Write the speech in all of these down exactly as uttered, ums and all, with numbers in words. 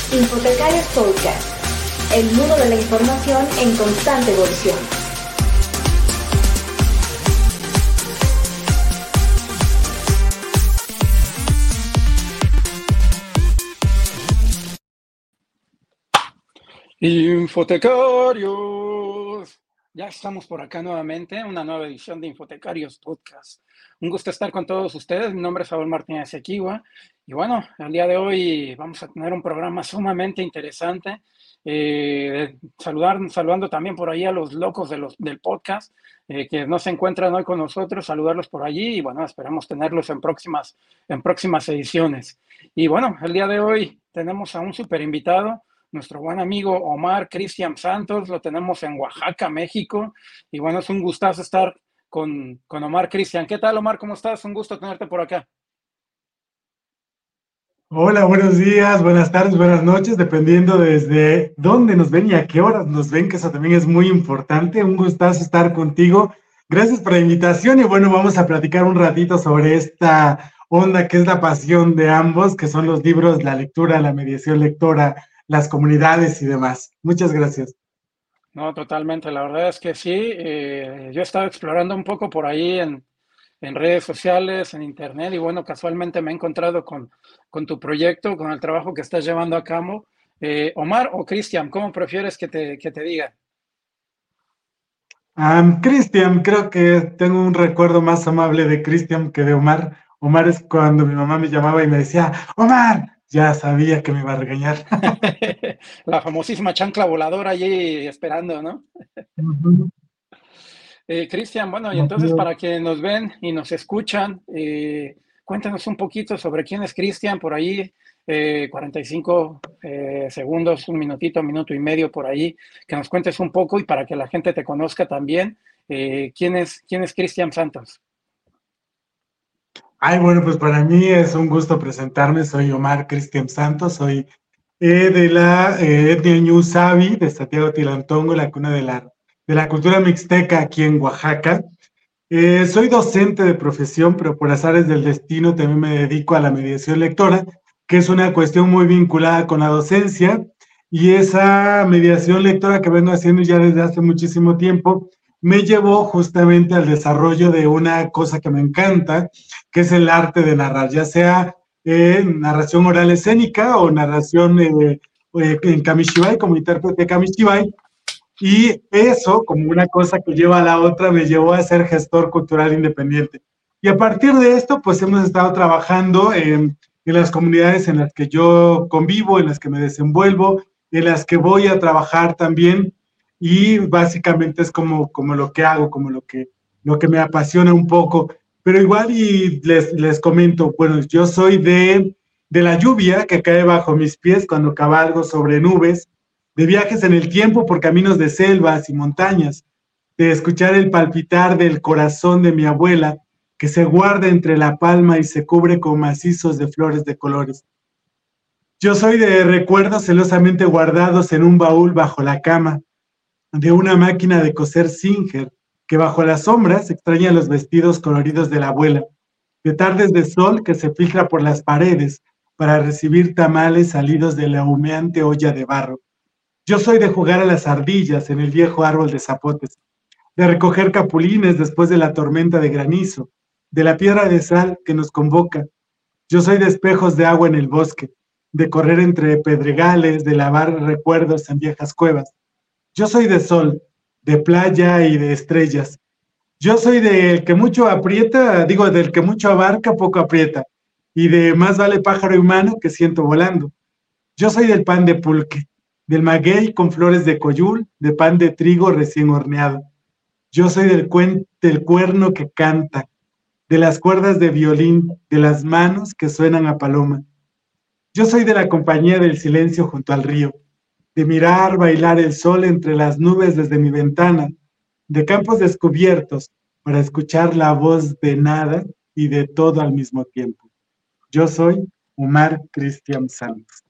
Infotecarios Podcast, el mundo de la información en constante evolución. Infotecarios, ya estamos por acá nuevamente, una nueva edición de Infotecarios Podcast. Un gusto estar con todos ustedes. Mi nombre es Saúl Martínez Equigua y bueno, el día de hoy vamos a tener un programa sumamente interesante. Eh, saludar, saludando también por ahí a los locos de los, del podcast eh, que no se encuentran hoy con nosotros, saludarlos por allí y bueno, esperamos tenerlos en próximas, en próximas ediciones. Y bueno, el día de hoy tenemos a un super invitado. Nuestro buen amigo Omar Cristian Santos, lo tenemos en Oaxaca, México. Y bueno, es un gustazo estar con, con Omar Cristian. ¿Qué tal, Omar? ¿Cómo estás? Un gusto tenerte por acá. Hola, buenos días, buenas tardes, buenas noches, dependiendo desde dónde nos ven y a qué horas nos ven, que eso también es muy importante. Un gustazo estar contigo. Gracias por la invitación y bueno, vamos a platicar un ratito sobre esta onda que es la pasión de ambos, que son los libros, la lectura, la mediación lectora, las comunidades y demás. Muchas gracias. No, totalmente. La verdad es que sí. Eh, yo he estado explorando un poco por ahí en, en redes sociales, en internet, y bueno, casualmente me he encontrado con, con tu proyecto, con el trabajo que estás llevando a cabo. Eh, Omar o Cristian, ¿cómo prefieres que te, que te diga? Um, Cristian, creo que tengo un recuerdo más amable de Cristian que de Omar. Omar es cuando mi mamá me llamaba y me decía, Omar, ya sabía que me iba a regañar. La famosísima chancla voladora allí esperando, ¿no? Uh-huh. Eh, Cristian, bueno, y entonces para que nos ven y nos escuchan, eh, cuéntanos un poquito sobre quién es Cristian por ahí, eh, cuarenta y cinco eh, segundos, un minutito, minuto y medio por ahí, que nos cuentes un poco y para que la gente te conozca también, eh, ¿quién es, quién es Cristian Santos? Ay, bueno, pues para mí es un gusto presentarme. Soy Omar Cristian Santos, soy eh, de la eh, etnia Ñu Sabi, de Santiago Tilantongo, la cuna de la, de la cultura mixteca aquí en Oaxaca. Eh, soy docente de profesión, pero por azares del destino también me dedico a la mediación lectora, que es una cuestión muy vinculada con la docencia, y esa mediación lectora que vengo haciendo ya desde hace muchísimo tiempo me llevó justamente al desarrollo de una cosa que me encanta, que es el arte de narrar, ya sea eh, narración oral escénica o narración eh, eh, en Kamishibai, como intérprete de Kamishibai. Y eso, como una cosa que lleva a la otra, me llevó a ser gestor cultural independiente. Y a partir de esto, pues hemos estado trabajando en, en las comunidades en las que yo convivo, en las que me desenvuelvo, en las que voy a trabajar también. Y básicamente es como, como lo que hago, como lo que, lo que me apasiona un poco. Pero igual y les, les comento, bueno, yo soy de, de la lluvia que cae bajo mis pies cuando cabalgo sobre nubes, de viajes en el tiempo por caminos de selvas y montañas, de escuchar el palpitar del corazón de mi abuela, que se guarda entre la palma y se cubre con macizos de flores de colores. Yo soy de recuerdos celosamente guardados en un baúl bajo la cama, de una máquina de coser Singer, que bajo las sombras extraña los vestidos coloridos de la abuela, de tardes de sol que se filtra por las paredes para recibir tamales salidos de la humeante olla de barro. Yo soy de jugar a las ardillas en el viejo árbol de zapotes, de recoger capulines después de la tormenta de granizo, de la piedra de sal que nos convoca. Yo soy de espejos de agua en el bosque, de correr entre pedregales, de lavar recuerdos en viejas cuevas. Yo soy de sol, de playa y de estrellas. Yo soy del que mucho aprieta, digo, del que mucho abarca, poco aprieta, y de más vale pájaro humano que ciento volando. Yo soy del pan de pulque, del maguey con flores de coyul, de pan de trigo recién horneado. Yo soy del, cuen del cuerno que canta, de las cuerdas de violín, de las manos que suenan a paloma. Yo soy de la compañía del silencio junto al río, de mirar bailar el sol entre las nubes desde mi ventana, de campos descubiertos para escuchar la voz de nada y de todo al mismo tiempo. Yo soy Omar Cristian Santos.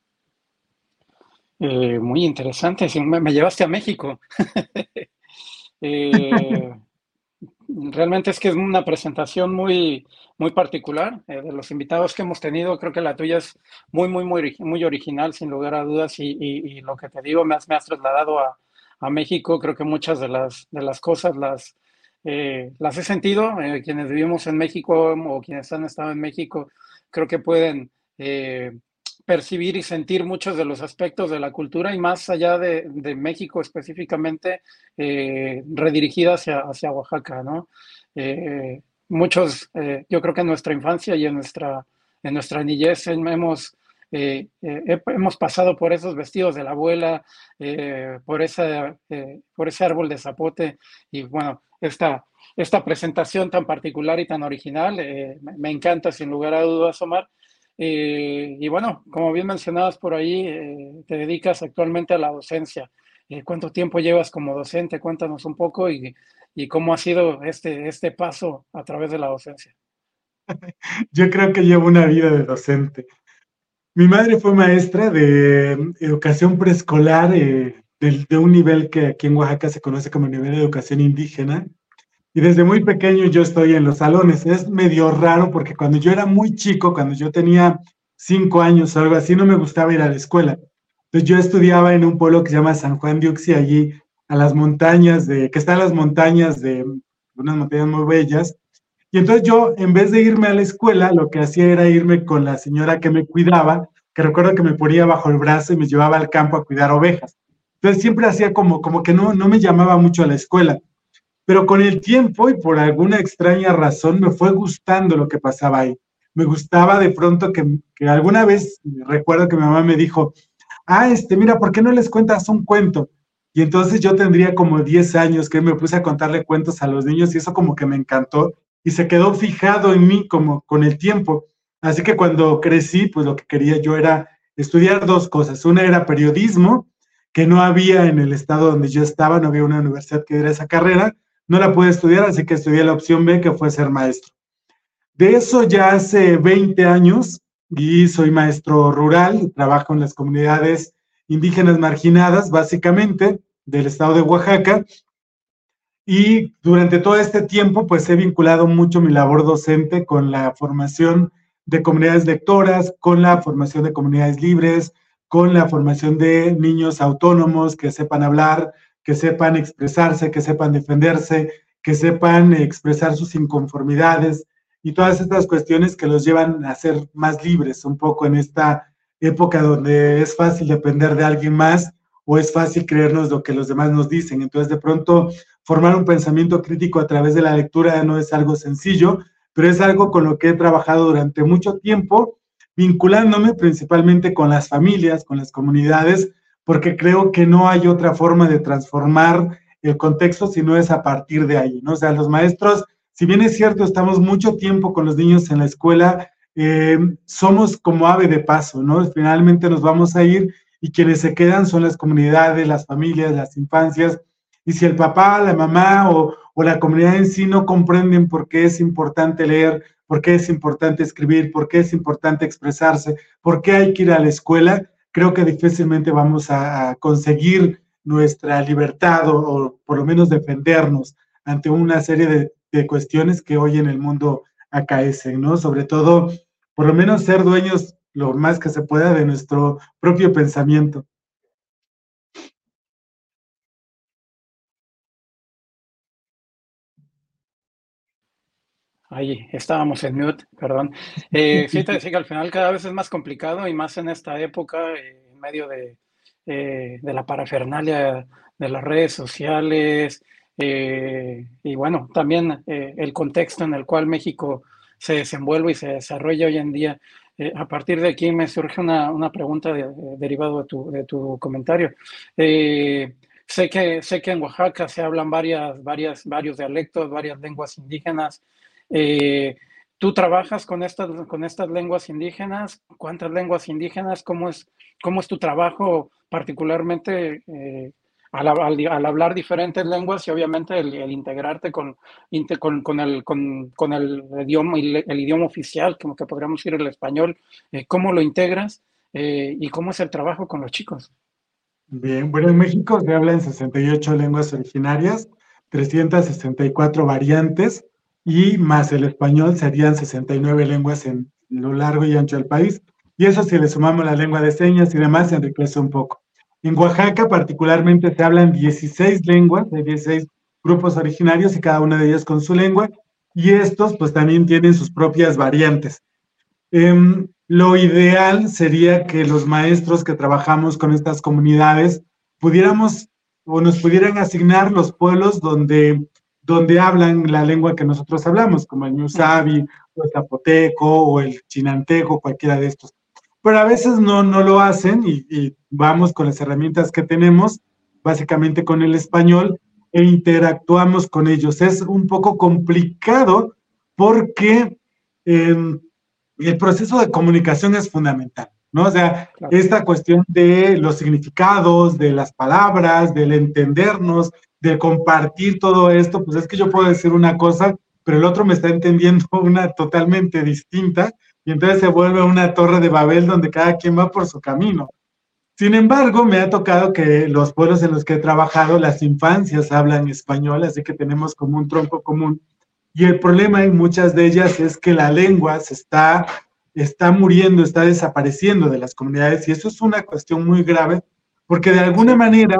Eh, muy interesante, me, me llevaste a México. eh, realmente es que es una presentación muy, muy particular. Eh, de los invitados que hemos tenido, creo que la tuya es muy, muy, muy, muy original, sin lugar a dudas. Y, y, y lo que te digo, me has, me has trasladado a, a México. Creo que muchas de las, de las cosas las, eh, las he sentido. Eh, quienes vivimos en México o quienes han estado en México, creo que pueden eh, percibir y sentir muchos de los aspectos de la cultura y más allá de, de México específicamente, eh, redirigida hacia, hacia Oaxaca, ¿no? Eh, muchos, eh, yo creo que en nuestra infancia y en nuestra, en nuestra niñez hemos, eh, eh, hemos pasado por esos vestidos de la abuela, eh, por, esa, eh, por ese árbol de zapote y bueno, esta, esta presentación tan particular y tan original, eh, me, me encanta sin lugar a dudas, Omar. Eh, y bueno, como bien mencionabas por ahí, eh, te dedicas actualmente a la docencia. Eh, ¿cuánto tiempo llevas como docente? Cuéntanos un poco y, y cómo ha sido este, este paso a través de la docencia. Yo creo que llevo una vida de docente. Mi madre fue maestra de educación preescolar, eh, de, de un nivel que aquí en Oaxaca se conoce como nivel de educación indígena. Y desde muy pequeño yo estoy en los salones. Es medio raro porque cuando yo era muy chico, cuando yo tenía cinco años o algo así, no me gustaba ir a la escuela. Entonces yo estudiaba en un pueblo que se llama San Juan de Uxi, allí a las montañas de, que están las montañas de unas montañas muy bellas. Y entonces yo, en vez de irme a la escuela, lo que hacía era irme con la señora que me cuidaba, que recuerdo que me ponía bajo el brazo y me llevaba al campo a cuidar ovejas. Entonces siempre hacía como, como que no, no me llamaba mucho a la escuela. Pero con el tiempo y por alguna extraña razón me fue gustando lo que pasaba ahí. Me gustaba de pronto que, que alguna vez, recuerdo que mi mamá me dijo, ah, este, mira, ¿por qué no les cuentas un cuento? Y entonces yo tendría como diez años que me puse a contarle cuentos a los niños y eso como que me encantó y se quedó fijado en mí como con el tiempo. Así que cuando crecí, pues lo que quería yo era estudiar dos cosas. Una era periodismo, que no había en el estado donde yo estaba, no había una universidad que diera esa carrera, no la pude estudiar, así que estudié la opción B, que fue ser maestro. De eso ya hace veinte años y soy maestro rural, trabajo en las comunidades indígenas marginadas, básicamente, del estado de Oaxaca. Y durante todo este tiempo, pues he vinculado mucho mi labor docente con la formación de comunidades lectoras, con la formación de comunidades libres, con la formación de niños autónomos que sepan hablar, que sepan expresarse, que sepan defenderse, que sepan expresar sus inconformidades y todas estas cuestiones que los llevan a ser más libres un poco en esta época donde es fácil depender de alguien más o es fácil creernos lo que los demás nos dicen. Entonces, de pronto, formar un pensamiento crítico a través de la lectura no es algo sencillo, pero es algo con lo que he trabajado durante mucho tiempo, vinculándome principalmente con las familias, con las comunidades, porque creo que no hay otra forma de transformar el contexto si no es a partir de ahí, ¿no? O sea, los maestros, si bien es cierto, estamos mucho tiempo con los niños en la escuela, eh, somos como ave de paso, ¿no? Finalmente nos vamos a ir y quienes se quedan son las comunidades, las familias, las infancias, y si el papá, la mamá o, o la comunidad en sí no comprenden por qué es importante leer, por qué es importante escribir, por qué es importante expresarse, por qué hay que ir a la escuela, creo que difícilmente vamos a, a conseguir nuestra libertad o, o, por lo menos defendernos ante una serie de, de cuestiones que hoy en el mundo acaecen, ¿no? Sobre todo, por lo menos ser dueños lo más que se pueda de nuestro propio pensamiento. Ahí estábamos en mute, perdón. Eh, sí, te decía que al final cada vez es más complicado y más en esta época, eh, en medio de, eh, de la parafernalia de las redes sociales eh, y bueno, también eh, el contexto en el cual México se desenvuelve y se desarrolla hoy en día. Eh, a partir de aquí me surge una, una pregunta de, de, derivado de tu, de tu comentario. Eh, sé, que, sé que en Oaxaca se hablan varias, varias, varios dialectos, varias lenguas indígenas. Eh, ¿Tú trabajas con estas, con estas lenguas indígenas? ¿Cuántas lenguas indígenas? ¿Cómo es, cómo es tu trabajo particularmente eh, al, al, al, hablar diferentes lenguas y obviamente el, el integrarte con, con, con, el, con, con el, idioma, el, el idioma oficial, como que podríamos decir el español? Eh, ¿Cómo lo integras eh, y cómo es el trabajo con los chicos? Bien, bueno, en México se hablan sesenta y ocho lenguas originarias, trescientas sesenta y cuatro variantes, y más el español serían sesenta y nueve lenguas en lo largo y ancho del país. Y eso, si le sumamos la lengua de señas y demás, se enriquece un poco. En Oaxaca particularmente se hablan dieciséis lenguas, de dieciséis grupos originarios y cada una de ellas con su lengua, y estos pues también tienen sus propias variantes. Eh, lo ideal sería que los maestros que trabajamos con estas comunidades pudiéramos o nos pudieran asignar los pueblos donde, donde hablan la lengua que nosotros hablamos, como el ñusabi, o el zapoteco, o el chinanteco, cualquiera de estos. Pero a veces no, no lo hacen y, y vamos con las herramientas que tenemos, básicamente con el español, e interactuamos con ellos. Es un poco complicado porque eh, el proceso de comunicación es fundamental, ¿no? O sea, claro, esta cuestión de los significados, de las palabras, del entendernos, de compartir todo esto, pues es que yo puedo decir una cosa, pero el otro me está entendiendo una totalmente distinta, y entonces se vuelve una torre de Babel donde cada quien va por su camino. Sin embargo, me ha tocado que los pueblos en los que he trabajado, las infancias hablan español, así que tenemos como un tronco común. Y el problema en muchas de ellas es que la lengua se está, está muriendo, está desapareciendo de las comunidades, y eso es una cuestión muy grave, porque de alguna manera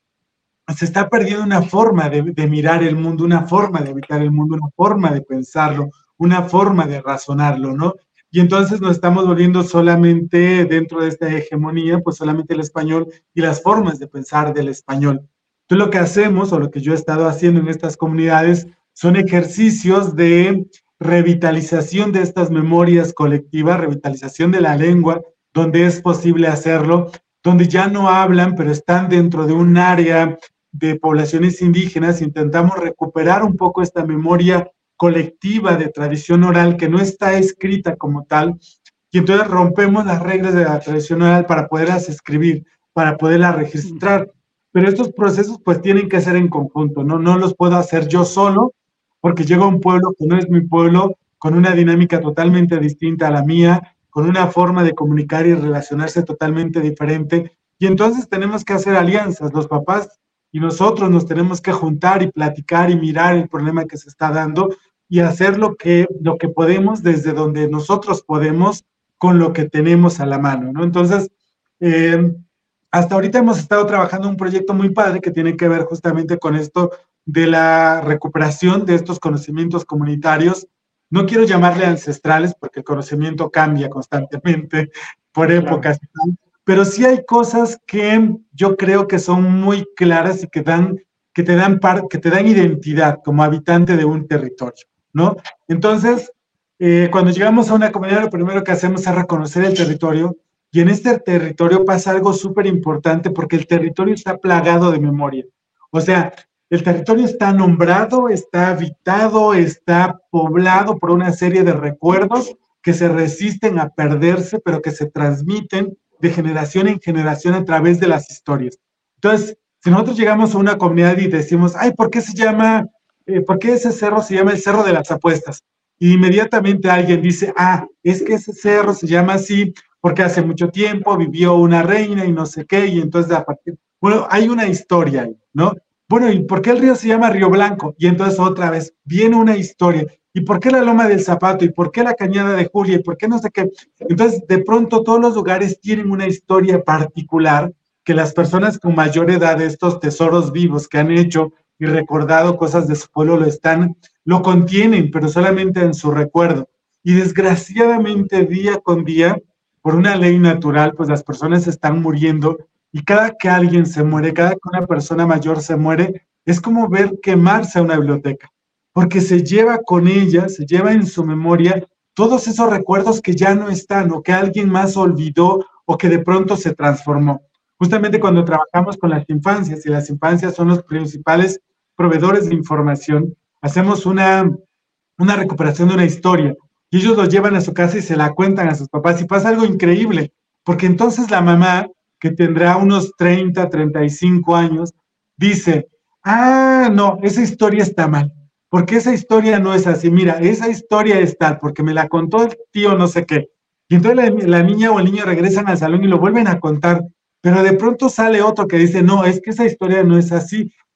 se está perdiendo una forma de, de mirar el mundo, una forma de habitar el mundo, una forma de pensarlo, una forma de razonarlo, ¿no? Y entonces nos estamos volviendo solamente dentro de esta hegemonía, pues solamente el español y las formas de pensar del español. Entonces lo que hacemos, o lo que yo he estado haciendo en estas comunidades, son ejercicios de revitalización de estas memorias colectivas, revitalización de la lengua, donde es posible hacerlo, donde ya no hablan, pero están dentro de un área de poblaciones indígenas. Intentamos recuperar un poco esta memoria colectiva de tradición oral que no está escrita como tal, y entonces rompemos las reglas de la tradición oral para poderlas escribir, para poderlas registrar. Pero estos procesos pues tienen que ser en conjunto, ¿no? No los puedo hacer yo solo, porque llego a un pueblo que no es mi pueblo, con una dinámica totalmente distinta a la mía, con una forma de comunicar y relacionarse totalmente diferente, y entonces tenemos que hacer alianzas, los papás y nosotros nos tenemos que juntar y platicar y mirar el problema que se está dando y hacer lo que, lo que podemos desde donde nosotros podemos con lo que tenemos a la mano, ¿no? Entonces, eh, hasta ahorita hemos estado trabajando en un proyecto muy padre que tiene que ver justamente con esto de la recuperación de estos conocimientos comunitarios. No quiero llamarle ancestrales porque el conocimiento cambia constantemente por épocas, claro, pero sí hay cosas que yo creo que son muy claras y que, dan, que, te, dan par, que te dan identidad como habitante de un territorio, ¿no? Entonces, eh, cuando llegamos a una comunidad, lo primero que hacemos es reconocer el territorio, y en este territorio pasa algo súper importante porque el territorio está plagado de memoria. O sea, el territorio está nombrado, está habitado, está poblado por una serie de recuerdos que se resisten a perderse, pero que se transmiten de generación en generación a través de las historias. Entonces, si nosotros llegamos a una comunidad y decimos, ay, ¿por qué se llama, eh, por qué ese cerro se llama el Cerro de las Apuestas? Y inmediatamente alguien dice, ah, es que ese cerro se llama así porque hace mucho tiempo vivió una reina y no sé qué, y entonces a partir, bueno, hay una historia ahí, ¿no? Bueno, ¿y por qué el río se llama Río Blanco? Y entonces otra vez viene una historia. ¿Y por qué la Loma del Zapato? ¿Y por qué la Cañada de Julia? ¿Y por qué no sé qué? Entonces, de pronto todos los lugares tienen una historia particular que las personas con mayor edad, estos tesoros vivos que han hecho y recordado cosas de su pueblo, lo están, lo contienen, pero solamente en su recuerdo. Y desgraciadamente, día con día, por una ley natural, pues las personas están muriendo, y cada que alguien se muere, cada que una persona mayor se muere, es como ver quemarse una biblioteca, porque se lleva con ella, se lleva en su memoria todos esos recuerdos que ya no están, o que alguien más olvidó, o que de pronto se transformó. Justamente cuando trabajamos con las infancias, y las infancias son los principales proveedores de información, hacemos una, una recuperación de una historia, y ellos lo llevan a su casa y se la cuentan a sus papás, y pasa algo increíble, porque entonces la mamá, que tendrá unos treinta, treinta y cinco años, dice, ah, no, esa historia está mal, porque esa historia no es así, mira, esa historia es tal, porque me la contó el tío no sé qué, y entonces la, la niña o el niño regresan al salón y lo vuelven a contar, pero de pronto sale otro que dice, no, es que esa historia no es así,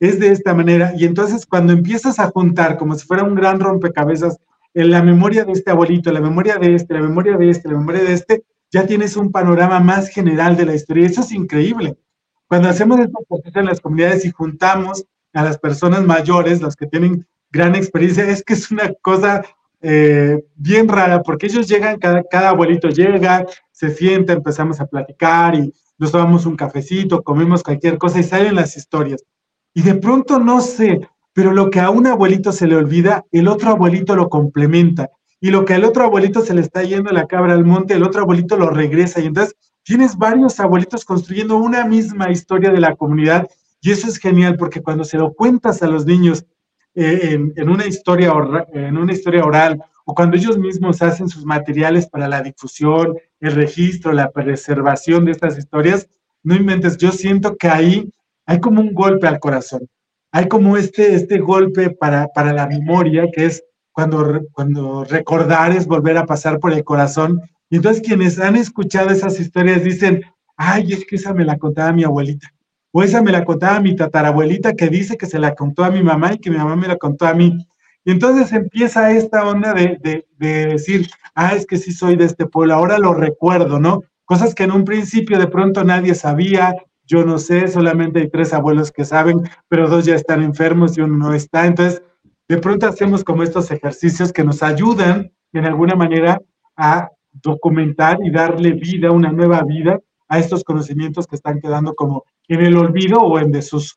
es de esta manera. Y entonces cuando empiezas a juntar como si fuera un gran rompecabezas en la memoria de este abuelito, la memoria de este, la memoria de este, la memoria de este, ya tienes un panorama más general de la historia. Eso es increíble. Cuando hacemos estos procesos en las comunidades y juntamos a las personas mayores, los que tienen gran experiencia, es que es una cosa eh, bien rara, porque ellos llegan, cada, cada abuelito llega, se sienta, empezamos a platicar y nos tomamos un cafecito, comemos cualquier cosa y salen las historias. Y de pronto, no sé, pero lo que a un abuelito se le olvida, el otro abuelito lo complementa. Y lo que al otro abuelito se le está yendo la cabra al monte, el otro abuelito lo regresa. Y entonces tienes varios abuelitos construyendo una misma historia de la comunidad. Y eso es genial, porque cuando se lo cuentas a los niños eh, en, en, una historia or, en una historia oral, o cuando ellos mismos hacen sus materiales para la difusión, el registro, la preservación de estas historias, no inventes, yo siento que ahí hay como un golpe al corazón. Hay como este, este golpe para, para la memoria, que es cuando, cuando recordar es volver a pasar por el corazón. Y entonces quienes han escuchado esas historias dicen, ay, es que esa me la contaba mi abuelita. O esa me la contaba mi tatarabuelita, que dice que se la contó a mi mamá y que mi mamá me la contó a mí. Y entonces empieza esta onda de, de, de decir, ah, es que sí soy de este pueblo, ahora lo recuerdo, ¿no? Cosas que en un principio de pronto nadie sabía, yo no sé, solamente hay tres abuelos que saben, pero dos ya están enfermos y uno no está. Entonces, de pronto hacemos como estos ejercicios que nos ayudan, en alguna manera, a documentar y darle vida, una nueva vida, a estos conocimientos que están quedando como en el olvido o en desuso.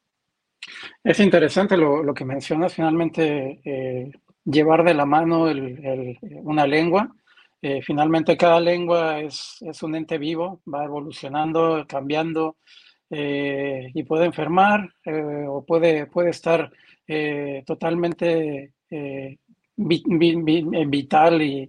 Es interesante lo, lo que mencionas, finalmente eh, llevar de la mano el, el, una lengua. Eh, finalmente cada lengua es, es un ente vivo, va evolucionando, cambiando eh, y puede enfermar eh, o puede, puede estar eh, totalmente eh, vi, vi, vi, vital y,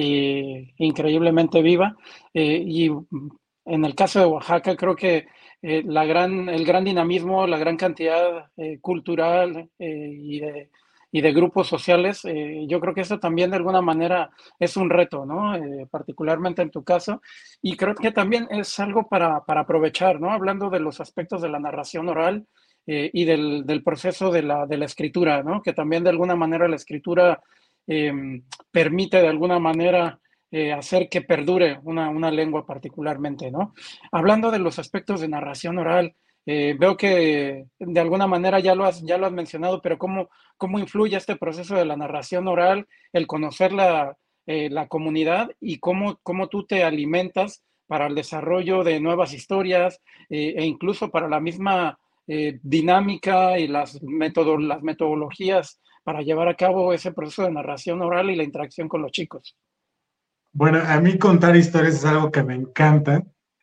y increíblemente viva. Eh, y en el caso de Oaxaca creo que Eh, la gran, el gran dinamismo, la gran cantidad eh, cultural eh, y, de, y de grupos sociales, eh, yo creo que eso también de alguna manera es un reto, ¿no? Eh, particularmente en tu caso, y creo que también es algo para, para aprovechar, ¿no? Hablando de los aspectos de la narración oral eh, y del, del proceso de la, de la escritura, ¿no? Que también de alguna manera la escritura eh, permite de alguna manera Eh, hacer que perdure una, una lengua particularmente, ¿no? Hablando de los aspectos de narración oral, eh, veo que de alguna manera ya lo has, ya lo has mencionado, pero ¿cómo, cómo influye este proceso de la narración oral, el conocer la, eh, la comunidad y cómo, cómo tú te alimentas para el desarrollo de nuevas historias eh, e incluso para la misma eh, dinámica y las, metodo, las metodologías para llevar a cabo ese proceso de narración oral y la interacción con los chicos? Bueno, a mí contar historias es algo que me encanta.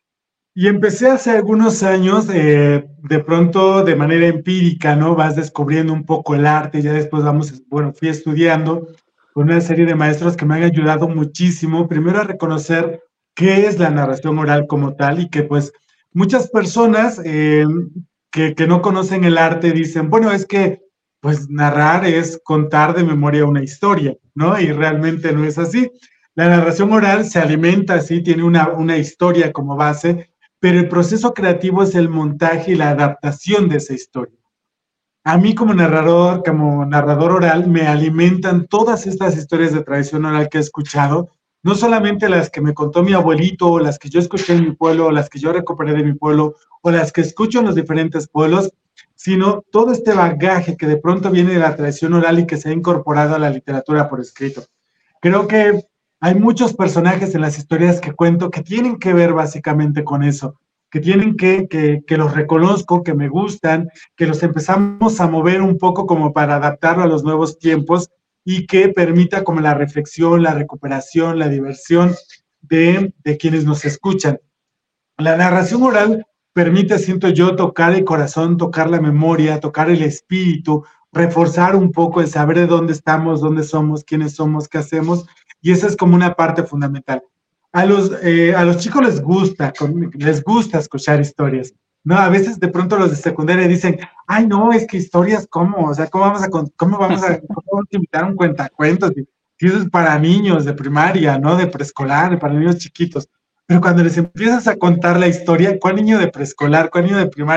Y empecé hace algunos años, eh, de pronto de manera empírica, ¿no? Vas descubriendo un poco el arte, ya después vamos, bueno, fui estudiando con una serie de maestros que me han ayudado muchísimo, primero a reconocer qué es la narración oral como tal y que pues muchas personas eh, que, que no conocen el arte dicen, bueno, es que pues narrar es contar de memoria una historia, ¿no? Y realmente no es así. La narración oral se alimenta, sí, tiene una, una historia como base, pero el proceso creativo es el montaje y la adaptación de esa historia. A mí como narrador, como narrador oral, me alimentan todas estas historias de tradición oral que he escuchado, no solamente las que me contó mi abuelito, o las que yo escuché en mi pueblo, o las que yo recuperé de mi pueblo, o las que escucho en los diferentes pueblos, sino todo este bagaje que de pronto viene de la tradición oral y que se ha incorporado a la literatura por escrito. Creo que hay muchos personajes en las historias que cuento que tienen que ver básicamente con eso, que tienen que, que, que los reconozco, que me gustan, que los empezamos a mover un poco como para adaptarlo a los nuevos tiempos y que permita como la reflexión, la recuperación, la diversión de, de quienes nos escuchan. La narración oral permite, siento yo, tocar el corazón, tocar la memoria, tocar el espíritu, reforzar un poco el saber de dónde estamos, dónde somos, quiénes somos, qué hacemos. Y esa es como una parte fundamental. A los, eh, a los chicos les gusta, les gusta escuchar historias, ¿no? A veces de pronto los de secundaria dicen, ay, no, es que historias, ¿cómo? O sea, ¿cómo vamos a, cómo vamos a, cómo vamos a invitar un cuentacuentos? Si eso es para niños de primaria, ¿no? De preescolar, para niños chiquitos. Pero cuando les empiezas a contar la historia, ¿cuál niño de preescolar, cuál niño de primaria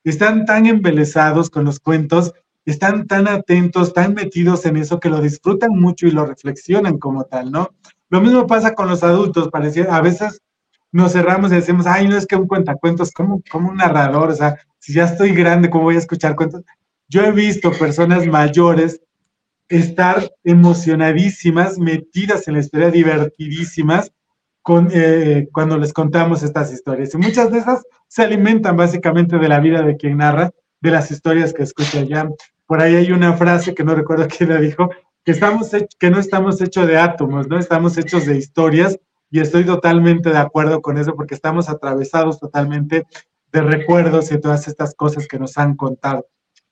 están tan embelesados con los cuentos, están tan atentos, tan metidos en eso que lo disfrutan mucho y lo reflexionan como tal, ¿no? Lo mismo pasa con los adultos, parecía, a veces nos cerramos y decimos, ay, no es que un cuentacuentos, como, como un narrador, o sea, si ya estoy grande, ¿cómo voy a escuchar cuentos? Yo he visto personas mayores estar emocionadísimas, metidas en la historia, divertidísimas, con, eh, cuando les contamos estas historias. Y muchas de esas se alimentan básicamente de la vida de quien narra, de las historias que escucha ya. Por ahí hay una frase que no recuerdo quién la dijo, que, estamos hecho, que no estamos hechos de átomos, no estamos hechos de historias, y estoy totalmente de acuerdo con eso, porque estamos atravesados totalmente de recuerdos y todas estas cosas que nos han contado.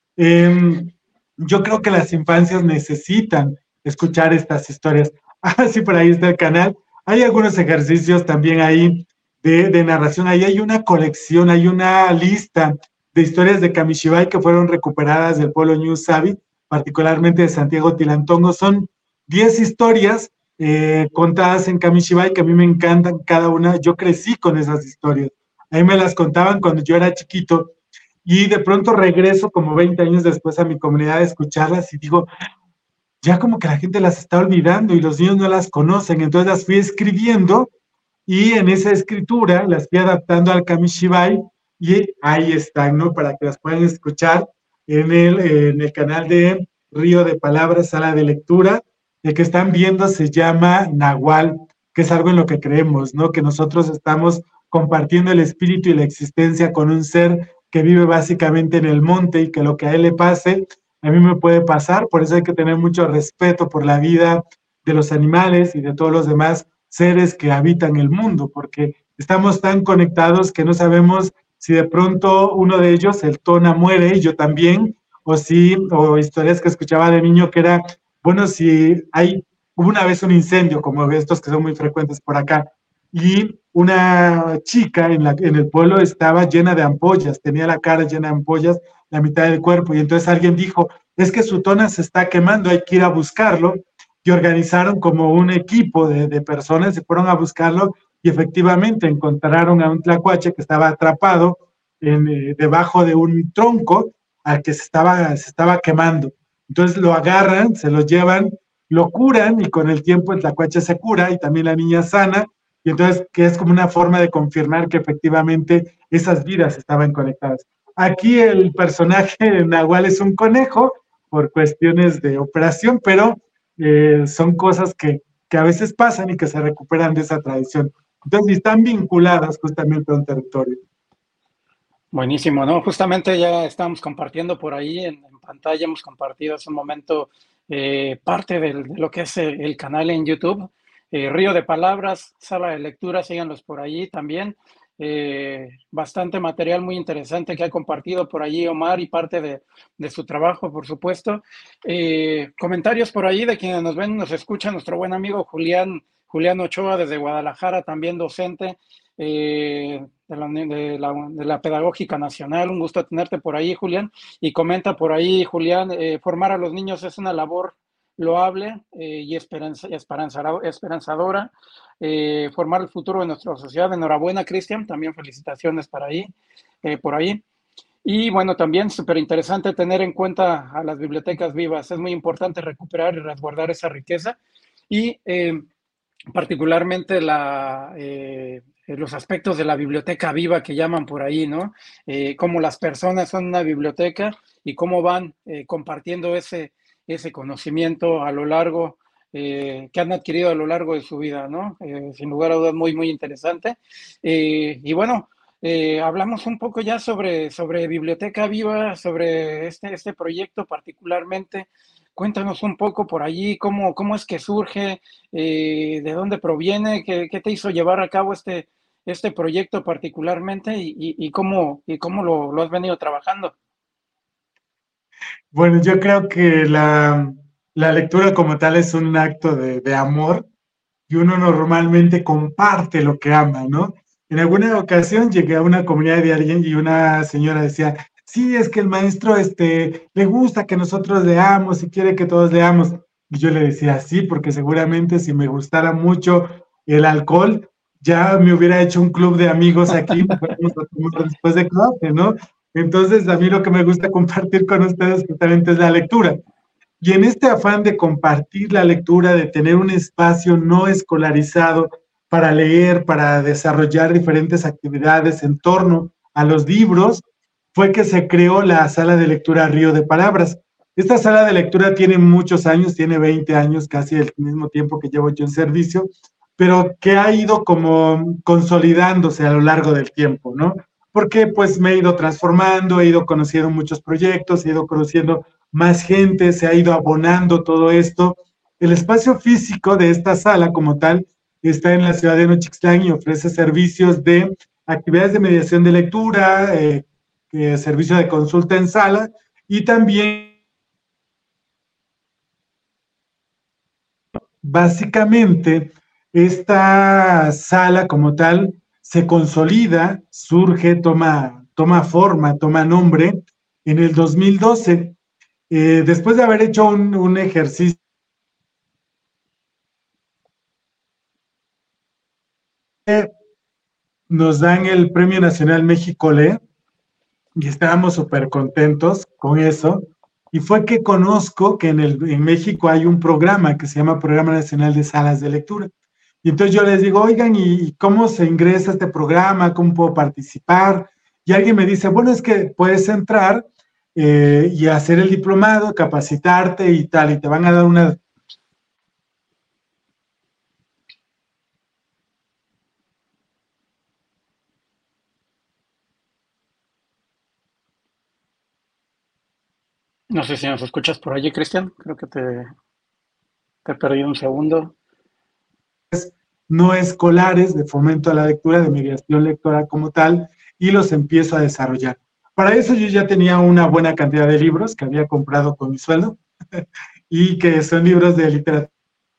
Eh, yo creo que las infancias necesitan escuchar estas historias. Ah, sí, por ahí está el canal. Hay algunos ejercicios también ahí de, de narración. Ahí hay una colección, hay una lista de historias de Kamishibai que fueron recuperadas del pueblo Ñu Sabi, particularmente de Santiago Tilantongo. Son diez historias eh, contadas en Kamishibai que a mí me encantan cada una. Yo crecí con esas historias. A mí me las contaban cuando yo era chiquito y de pronto regreso como veinte años después a mi comunidad a escucharlas y digo, ya como que la gente las está olvidando y los niños no las conocen. Entonces las fui escribiendo y en esa escritura las fui adaptando al Kamishibai y ahí están, ¿no? Para que las puedan escuchar en el, en el canal de Río de Palabras, Sala de Lectura. El que están viendo se llama Nahual, que es algo en lo que creemos, ¿no? Que nosotros estamos compartiendo el espíritu y la existencia con un ser que vive básicamente en el monte y que lo que a él le pase, a mí me puede pasar. Por eso hay que tener mucho respeto por la vida de los animales y de todos los demás seres que habitan el mundo, porque estamos tan conectados que no sabemos si de pronto uno de ellos, el Tona, muere y yo también, o si, o historias que escuchaba de niño que era, bueno, si hay, hubo una vez un incendio, como estos que son muy frecuentes por acá, y una chica en, la, en el pueblo estaba llena de ampollas, tenía la cara llena de ampollas, la mitad del cuerpo, y entonces alguien dijo, es que su Tona se está quemando, hay que ir a buscarlo, y organizaron como un equipo de, de personas, se fueron a buscarlo, y efectivamente encontraron a un tlacuache que estaba atrapado en, eh, debajo de un tronco al que se estaba, se estaba quemando. Entonces lo agarran, se lo llevan, lo curan, y con el tiempo el tlacuache se cura, y también la niña sana, y entonces que es como una forma de confirmar que efectivamente esas vidas estaban conectadas. Aquí el personaje Nahual es un conejo por cuestiones de operación, pero eh, son cosas que, que a veces pasan y que se recuperan de esa tradición. Entonces están vinculadas justamente a un territorio. Buenísimo, ¿no? Justamente ya estamos compartiendo por ahí en, en pantalla, hemos compartido hace un momento eh, parte del, de lo que es el, el canal en YouTube. Eh, Río de Palabras, Sala de Lectura, síganlos por allí también. Eh, bastante material muy interesante que ha compartido por allí Omar y parte de, de su trabajo, por supuesto. Eh, comentarios por ahí de quienes nos ven, nos escuchan, nuestro buen amigo Julián, Julián Ochoa desde Guadalajara, también docente eh, de, la, de, la, de la Pedagógica Nacional. Un gusto tenerte por ahí, Julián. Y comenta por ahí, Julián, eh, formar a los niños es una labor loable eh, y esperanza, esperanzadora, eh, formar el futuro de nuestra sociedad. Enhorabuena, Cristian, también felicitaciones para ahí, eh, por ahí. Y bueno, también súper interesante tener en cuenta a las bibliotecas vivas. Es muy importante recuperar y resguardar esa riqueza y eh, particularmente la, eh, los aspectos de la biblioteca viva que llaman por ahí, ¿no? Eh, cómo las personas son una biblioteca y cómo van eh, compartiendo ese ese conocimiento a lo largo, eh, que han adquirido a lo largo de su vida, ¿no? Eh, sin lugar a dudas, muy, muy interesante. Eh, y bueno, eh, hablamos un poco ya sobre, sobre Biblioteca Viva, sobre este, este proyecto particularmente. Cuéntanos un poco por allí, cómo, cómo es que surge, eh, de dónde proviene, qué, qué te hizo llevar a cabo este, este proyecto particularmente y, y, y cómo, y cómo lo, lo has venido trabajando. Bueno, yo creo que la, la lectura como tal es un acto de, de amor y uno normalmente comparte lo que ama, ¿no? En alguna ocasión llegué a una comunidad de alguien y una señora decía, sí, es que el maestro este, le gusta que nosotros leamos y quiere que todos leamos. Y yo le decía, sí, porque seguramente si me gustara mucho el alcohol, ya me hubiera hecho un club de amigos aquí, nos fuéramos a tomar después de clase, ¿no? Entonces, a mí lo que me gusta compartir con ustedes justamente es la lectura. Y en este afán de compartir la lectura, de tener un espacio no escolarizado para leer, para desarrollar diferentes actividades en torno a los libros, fue que se creó la sala de lectura Río de Palabras. Esta sala de lectura tiene muchos años, tiene veinte años, casi el mismo tiempo que llevo yo en servicio, pero que ha ido como consolidándose a lo largo del tiempo, ¿no? Porque pues me he ido transformando, he ido conociendo muchos proyectos, he ido conociendo más gente, se ha ido abonando todo esto. El espacio físico de esta sala como tal está en la ciudad de Nochixtlán y ofrece servicios de actividades de mediación de lectura, eh, eh, servicio de consulta en sala y también básicamente esta sala como tal se consolida, surge, toma, toma forma, toma nombre en el dos mil doce. Eh, después de haber hecho un, un ejercicio nos dan el Premio Nacional México Lee y estábamos súper contentos con eso. Y fue que conozco que en, el, en México hay un programa que se llama Programa Nacional de Salas de Lectura. Y entonces yo les digo, oigan, ¿y cómo se ingresa a este programa? ¿Cómo puedo participar? Y alguien me dice, bueno, es que puedes entrar eh, y hacer el diplomado, capacitarte y tal, y te van a dar una... No sé si nos escuchas por allí, Cristian. Creo que te, te he perdido un segundo. No escolares de fomento a la lectura, de mediación lectora como tal, y los empiezo a desarrollar. Para eso yo ya tenía una buena cantidad de libros que había comprado con mi sueldo y que son libros de literatura.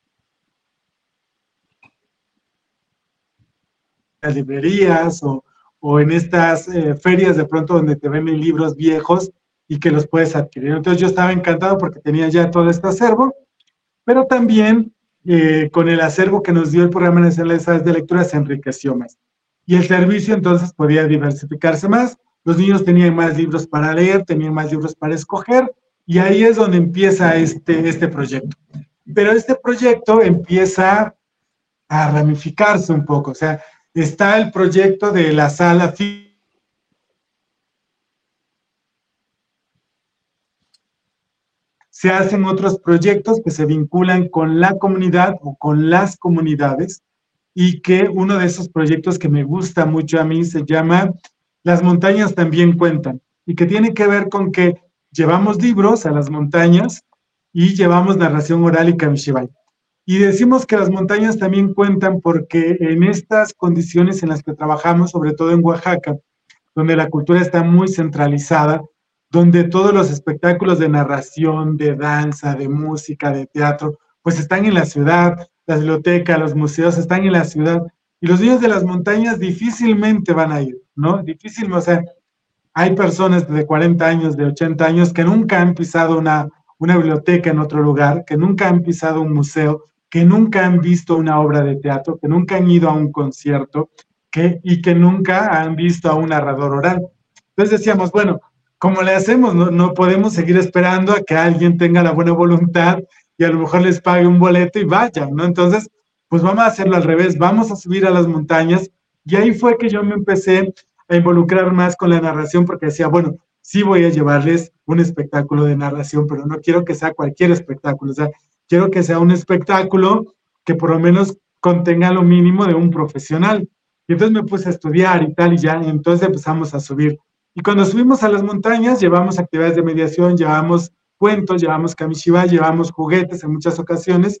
Las librerías o, o en estas eh, ferias de pronto donde te venden libros viejos y que los puedes adquirir. Entonces yo estaba encantado porque tenía ya todo este acervo, pero también eh, con el acervo que nos dio el Programa Nacional de Salas de Lectura se enriqueció más. Y el servicio entonces podía diversificarse más, los niños tenían más libros para leer, tenían más libros para escoger, y ahí es donde empieza este, este proyecto. Pero este proyecto empieza a ramificarse un poco, o sea, está el proyecto de la sala se hacen otros proyectos que se vinculan con la comunidad o con las comunidades y que uno de esos proyectos que me gusta mucho a mí se llama Las montañas también cuentan y que tiene que ver con que llevamos libros a las montañas y llevamos narración oral y kamishibai. Y decimos que las montañas también cuentan porque en estas condiciones en las que trabajamos, sobre todo en Oaxaca, donde la cultura está muy centralizada, donde todos los espectáculos de narración, de danza, de música, de teatro, pues están en la ciudad, la biblioteca, los museos están en la ciudad, y los niños de las montañas difícilmente van a ir, ¿no? Difícilmente, o sea, hay personas de cuarenta años, de ochenta años, que nunca han pisado una, una biblioteca en otro lugar, que nunca han pisado un museo, que nunca han visto una obra de teatro, que nunca han ido a un concierto, que, y que nunca han visto a un narrador oral. Entonces decíamos, bueno, ¿cómo le hacemos? No, no podemos seguir esperando a que alguien tenga la buena voluntad y a lo mejor les pague un boleto y vayan, ¿no? Entonces, pues vamos a hacerlo al revés, vamos a subir a las montañas, y ahí fue que yo me empecé a involucrar más con la narración, porque decía, bueno, sí voy a llevarles un espectáculo de narración, pero no quiero que sea cualquier espectáculo, o sea, quiero que sea un espectáculo que por lo menos contenga lo mínimo de un profesional. Y entonces me puse a estudiar y tal, y ya, y entonces empezamos a subir. Y cuando subimos a las montañas, llevamos actividades de mediación, llevamos cuentos, llevamos kamishibai, llevamos juguetes en muchas ocasiones,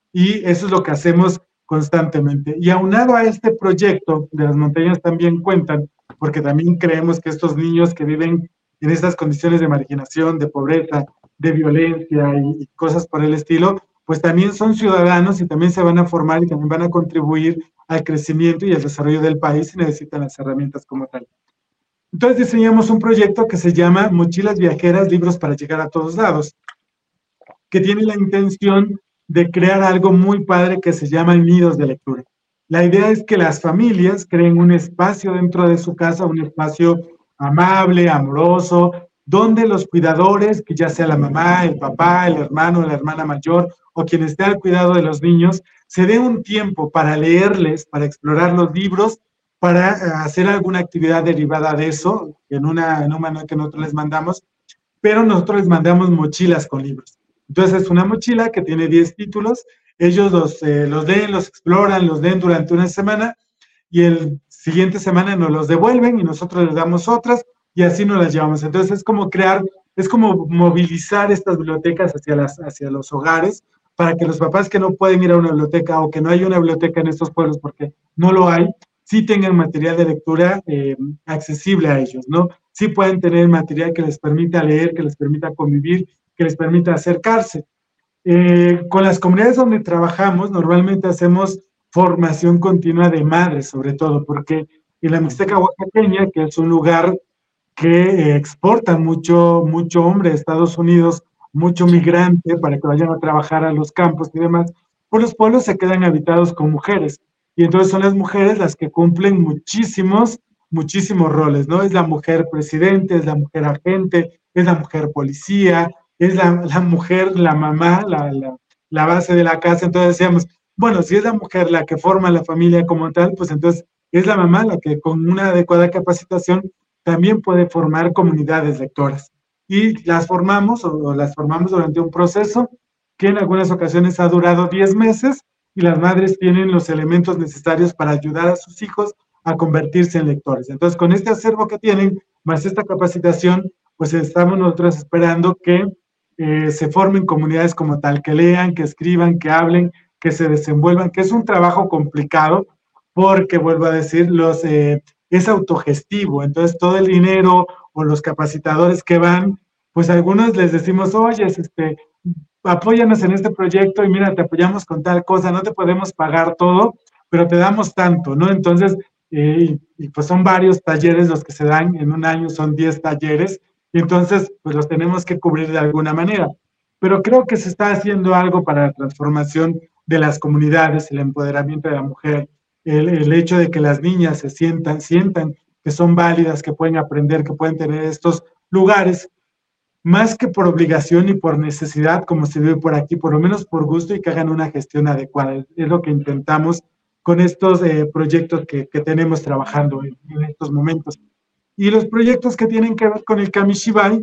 y eso es lo que hacemos constantemente. Y aunado a este proyecto de las montañas también cuentan, porque también creemos que estos niños que viven en estas condiciones de marginación, de pobreza, de violencia y, y cosas por el estilo, pues también son ciudadanos y también se van a formar y también van a contribuir al crecimiento y al desarrollo del país y necesitan las herramientas como tal. Entonces diseñamos un proyecto que se llama Mochilas Viajeras, Libros para Llegar a Todos Lados, que tiene la intención de crear algo muy padre que se llama nidos de lectura. La idea es que las familias creen un espacio dentro de su casa, un espacio amable, amoroso, donde los cuidadores, que ya sea la mamá, el papá, el hermano, la hermana mayor o quien esté al cuidado de los niños, se dé un tiempo para leerles, para explorar los libros, para hacer alguna actividad derivada de eso, en, una, en un manual que nosotros les mandamos, pero nosotros les mandamos mochilas con libros. Entonces es una mochila que tiene diez títulos, ellos los, eh, los leen, los exploran, los leen durante una semana y el siguiente semana nos los devuelven y nosotros les damos otras y así nos las llevamos. Entonces es como crear, es como movilizar estas bibliotecas hacia, las, hacia los hogares para que los papás que no pueden ir a una biblioteca o que no hay una biblioteca en estos pueblos porque no lo hay, sí tengan material de lectura eh, accesible a ellos, ¿no? Sí pueden tener material que les permita leer, que les permita convivir, que les permita acercarse. Eh, con las comunidades donde trabajamos, normalmente hacemos formación continua de madres, sobre todo, porque en la Mixteca oaxaqueña, que es un lugar que eh, exporta mucho, mucho hombre de Estados Unidos, mucho migrante para que vayan a trabajar a los campos y demás, pues los pueblos se quedan habitados con mujeres. Y entonces son las mujeres las que cumplen muchísimos, muchísimos roles, ¿no? Es la mujer presidente, es la mujer agente, es la mujer policía, es la, la mujer, la mamá, la, la, la base de la casa. Entonces decíamos, bueno, si es la mujer la que forma la familia como tal, pues entonces es la mamá la que con una adecuada capacitación también puede formar comunidades lectoras. Y las formamos o las formamos durante un proceso que en algunas ocasiones ha durado diez meses y las madres tienen los elementos necesarios para ayudar a sus hijos a convertirse en lectores. Entonces, con este acervo que tienen, más esta capacitación, pues estamos nosotros esperando que eh, se formen comunidades como tal, que lean, que escriban, que hablen, que se desenvuelvan, que es un trabajo complicado, porque, vuelvo a decir, los, eh, es autogestivo. Entonces, todo el dinero o los capacitadores que van, pues a algunos les decimos, oye, este, apóyanos en este proyecto y mira, te apoyamos con tal cosa, no te podemos pagar todo, pero te damos tanto, ¿no? Entonces, eh, y, y pues son varios talleres los que se dan en un año, son diez talleres, y entonces pues los tenemos que cubrir de alguna manera. Pero creo que se está haciendo algo para la transformación de las comunidades, el empoderamiento de la mujer, el, el hecho de que las niñas se sientan, sientan que son válidas, que pueden aprender, que pueden tener estos lugares, más que por obligación y por necesidad, como se vive por aquí, por lo menos por gusto y que hagan una gestión adecuada. Es lo que intentamos con estos eh, proyectos que, que tenemos trabajando en, en estos momentos. Y los proyectos que tienen que ver con el Kamishibai,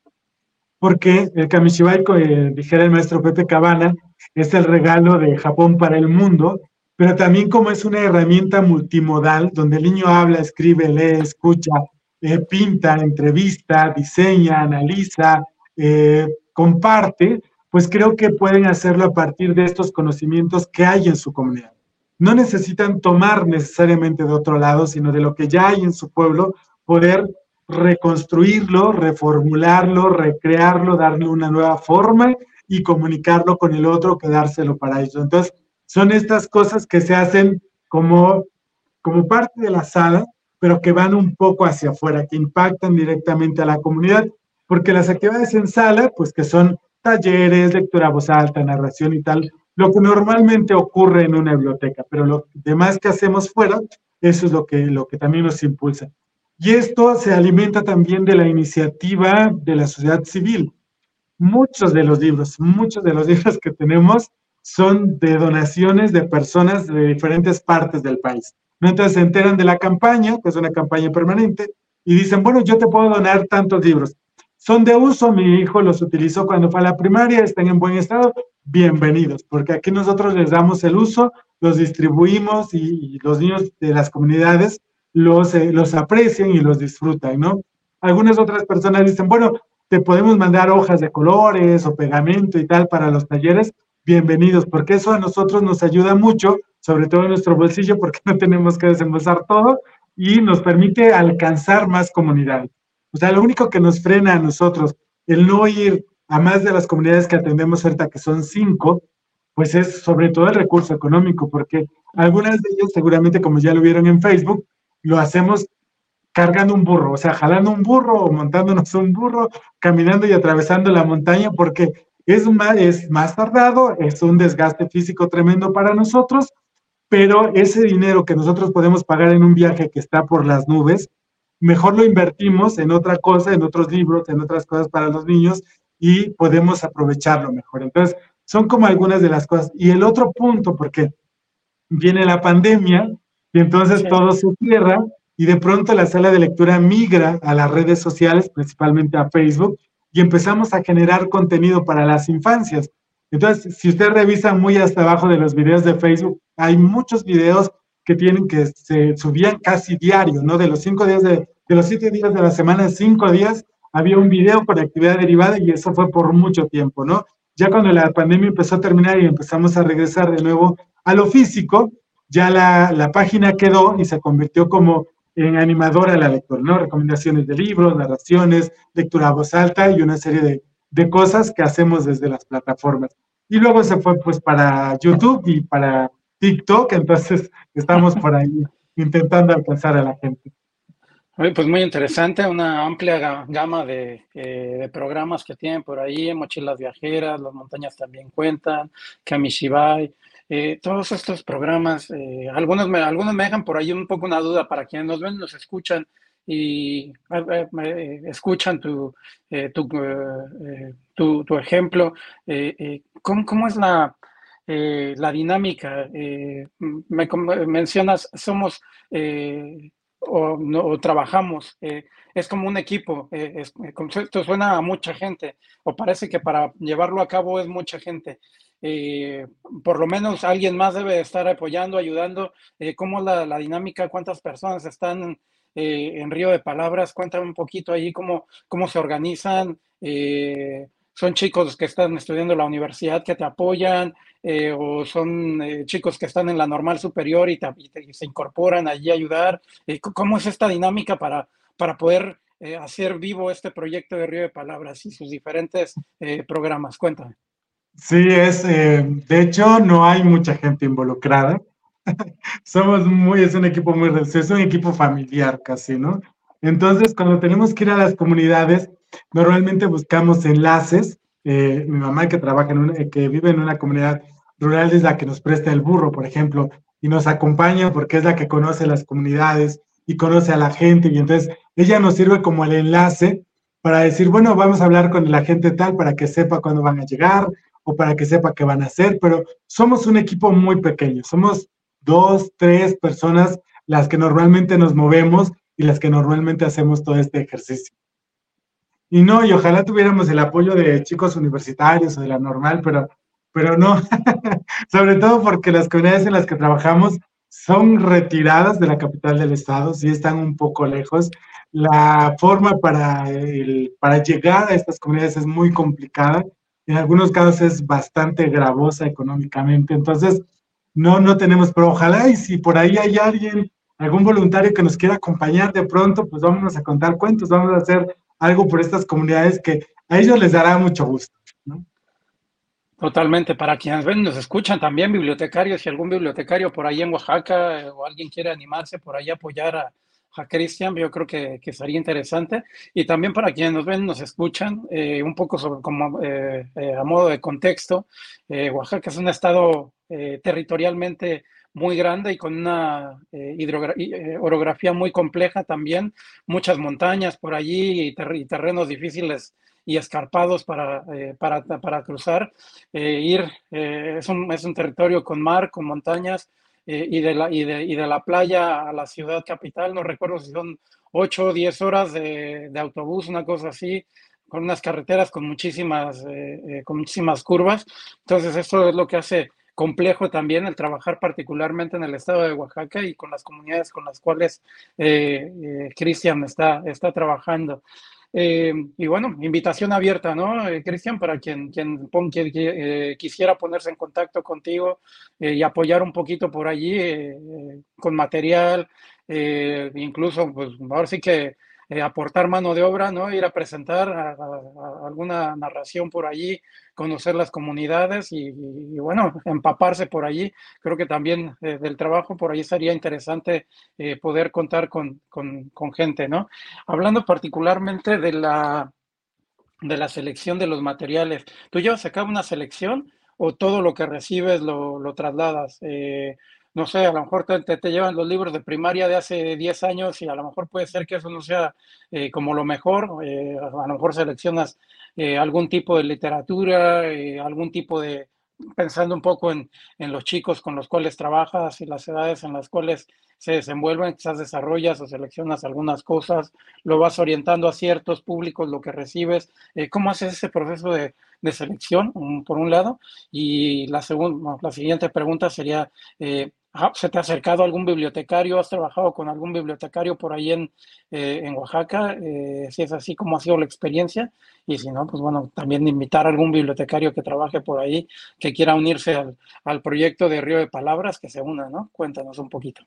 porque el Kamishibai, eh, dijera el maestro Pepe Cabana, es el regalo de Japón para el mundo, pero también como es una herramienta multimodal, donde el niño habla, escribe, lee, escucha, eh, pinta, entrevista, diseña, analiza, eh, comparte, pues creo que pueden hacerlo a partir de estos conocimientos que hay en su comunidad. No necesitan tomar necesariamente de otro lado, sino de lo que ya hay en su pueblo, poder reconstruirlo, reformularlo, recrearlo, darle una nueva forma y comunicarlo con el otro, quedárselo para ellos. Entonces, son estas cosas que se hacen como, como parte de la sala, pero que van un poco hacia afuera, que impactan directamente a la comunidad, porque las actividades en sala, pues que son talleres, lectura a voz alta, narración y tal, lo que normalmente ocurre en una biblioteca, pero lo demás que hacemos fuera, eso es lo que, lo que también nos impulsa. Y esto se alimenta también de la iniciativa de la sociedad civil. Muchos de los libros, muchos de los libros que tenemos son de donaciones de personas de diferentes partes del país. Entonces se enteran de la campaña, que es una campaña permanente, y dicen, bueno, yo te puedo donar tantos libros. Son de uso, mi hijo los utilizó cuando fue a la primaria, están en buen estado, bienvenidos, porque aquí nosotros les damos el uso, los distribuimos y, y los niños de las comunidades los, eh, los aprecian y los disfrutan, ¿no? Algunas otras personas dicen, bueno, te podemos mandar hojas de colores o pegamento y tal para los talleres, bienvenidos, porque eso a nosotros nos ayuda mucho, sobre todo en nuestro bolsillo, porque no tenemos que desembolsar todo y nos permite alcanzar más comunidades. O sea, lo único que nos frena a nosotros, el no ir a más de las comunidades que atendemos ahorita, que son cinco, pues es sobre todo el recurso económico, porque algunas de ellas seguramente, como ya lo vieron en Facebook, lo hacemos cargando un burro, o sea, jalando un burro o montándonos un burro, caminando y atravesando la montaña, porque es más, es más tardado, es un desgaste físico tremendo para nosotros, pero ese dinero que nosotros podemos pagar en un viaje que está por las nubes, mejor lo invertimos en otra cosa, en otros libros, en otras cosas para los niños y podemos aprovecharlo mejor. Entonces, son como algunas de las cosas. Y el otro punto, porque viene la pandemia y entonces Sí. todo se cierra y de pronto la sala de lectura migra a las redes sociales, principalmente a Facebook, y empezamos a generar contenido para las infancias. Entonces, si usted revisa muy hasta abajo de los videos de Facebook, hay muchos videos que tienen que se subían casi diario, ¿no? De los cinco días de, de los siete días de la semana, cinco días, había un video con actividad derivada y eso fue por mucho tiempo, ¿no? Ya cuando la pandemia empezó a terminar y empezamos a regresar de nuevo a lo físico, ya la, la página quedó y se convirtió como en animadora a la lectura, ¿no? Recomendaciones de libros, narraciones, lectura a voz alta y una serie de, de cosas que hacemos desde las plataformas. Y luego se fue pues para YouTube y para TikTok, entonces estamos por ahí intentando alcanzar a la gente. Oye, pues muy interesante, una amplia gama de, eh, de programas que tienen por ahí, Mochilas Viajeras, Las Montañas También Cuentan, Kamishibai, eh, todos estos programas, eh, algunos, me, algunos me dejan por ahí un poco una duda para quienes nos ven, nos escuchan y eh, eh, escuchan tu, eh, tu, eh, tu, tu, ejemplo. Eh, eh, ¿cómo, ¿Cómo es la, eh, la dinámica? Eh, me, me mencionas, somos... Eh, O, no, o trabajamos, eh, es como un equipo, eh, es, esto suena a mucha gente, o parece que para llevarlo a cabo es mucha gente. Eh, por lo menos alguien más debe estar apoyando, ayudando. Eh, ¿Cómo es la, la, dinámica? ¿Cuántas personas están eh, en Río de Palabras? Cuéntame un poquito ahí cómo, cómo se organizan. Eh, ¿Son chicos que están estudiando en la universidad que te apoyan? Eh, ¿O son eh, chicos que están en la normal superior y, te, y, te, y se incorporan allí a ayudar? Eh, ¿Cómo es esta dinámica para, para poder eh, hacer vivo este proyecto de Río de Palabras y sus diferentes eh, programas? Cuéntame. Sí, es, eh, de hecho, no hay mucha gente involucrada. Somos muy, es un equipo muy reducido, es un equipo familiar casi, ¿no? Entonces, cuando tenemos que ir a las comunidades, normalmente buscamos enlaces. Eh, mi mamá que trabaja en una, que vive en una comunidad rural es la que nos presta el burro, por ejemplo, y nos acompaña porque es la que conoce las comunidades y conoce a la gente, y entonces ella nos sirve como el enlace para decir, bueno, vamos a hablar con la gente tal para que sepa cuándo van a llegar o para que sepa qué van a hacer, pero somos un equipo muy pequeño, somos dos, tres personas las que normalmente nos movemos y las que normalmente hacemos todo este ejercicio. Y no, y ojalá tuviéramos el apoyo de chicos universitarios o de la normal, pero, pero no, sobre todo porque las comunidades en las que trabajamos son retiradas de la capital del estado, sí están un poco lejos. La forma para, el, para llegar a estas comunidades es muy complicada, en algunos casos es bastante gravosa económicamente, entonces no, no tenemos, pero ojalá y si por ahí hay alguien, algún voluntario que nos quiera acompañar de pronto, pues vámonos a contar cuentos, vamos a hacer algo por estas comunidades que a ellos les dará mucho gusto, ¿no? Totalmente, para quienes ven, nos escuchan también, bibliotecarios, si algún bibliotecario por ahí en Oaxaca eh, o alguien quiere animarse por ahí a apoyar a, a Cristian, yo creo que, que sería interesante. Y también para quienes nos ven, nos escuchan, eh, un poco sobre como eh, eh, a modo de contexto, eh, Oaxaca es un estado eh, territorialmente muy grande y con una eh, eh, orografía muy compleja también, muchas montañas por allí y, ter y terrenos difíciles y escarpados para, eh, para, para cruzar, eh, ir, eh, es, un, es un territorio con mar, con montañas, eh, y, de la, y, de, y de la playa a la ciudad capital, no recuerdo si son ocho o diez horas de, de autobús, una cosa así, con unas carreteras con muchísimas, eh, eh, con muchísimas curvas. Entonces, esto es lo que hace complejo también el trabajar particularmente en el estado de Oaxaca y con las comunidades con las cuales eh, eh, Cristian está, está trabajando. Eh, y bueno, invitación abierta, ¿no, eh, Cristian? Para quien, quien, pon, quien eh, quisiera ponerse en contacto contigo eh, y apoyar un poquito por allí eh, eh, con material, eh, incluso, pues ahora sí que eh, aportar mano de obra, ¿no? Ir a presentar a, a, a alguna narración por allí, conocer las comunidades y, y, y, bueno, empaparse por allí. Creo que también eh, del trabajo por allí sería interesante eh, poder contar con, con, con gente, ¿no? Hablando particularmente de la, de la selección de los materiales, ¿tú llevas a cabo una selección o todo lo que recibes lo, lo trasladas? Eh, no sé, a lo mejor te, te, te llevan los libros de primaria de hace diez años y a lo mejor puede ser que eso no sea eh, como lo mejor, eh, a lo mejor seleccionas eh, algún tipo de literatura, eh, algún tipo de, pensando un poco en, en los chicos con los cuales trabajas y las edades en las cuales se desenvuelven, quizás desarrollas o seleccionas algunas cosas, lo vas orientando a ciertos públicos, lo que recibes, eh, ¿cómo haces ese proceso de, de selección, um, por un lado? Y la, segunda, la siguiente pregunta sería, eh, ¿se te ha acercado algún bibliotecario? ¿Has trabajado con algún bibliotecario por ahí en, eh, en Oaxaca? Eh, si es así, ¿cómo ha sido la experiencia? Y si no, pues bueno, también invitar a algún bibliotecario que trabaje por ahí, que quiera unirse al, al proyecto de Río de Palabras, que se una, ¿no? Cuéntanos un poquito.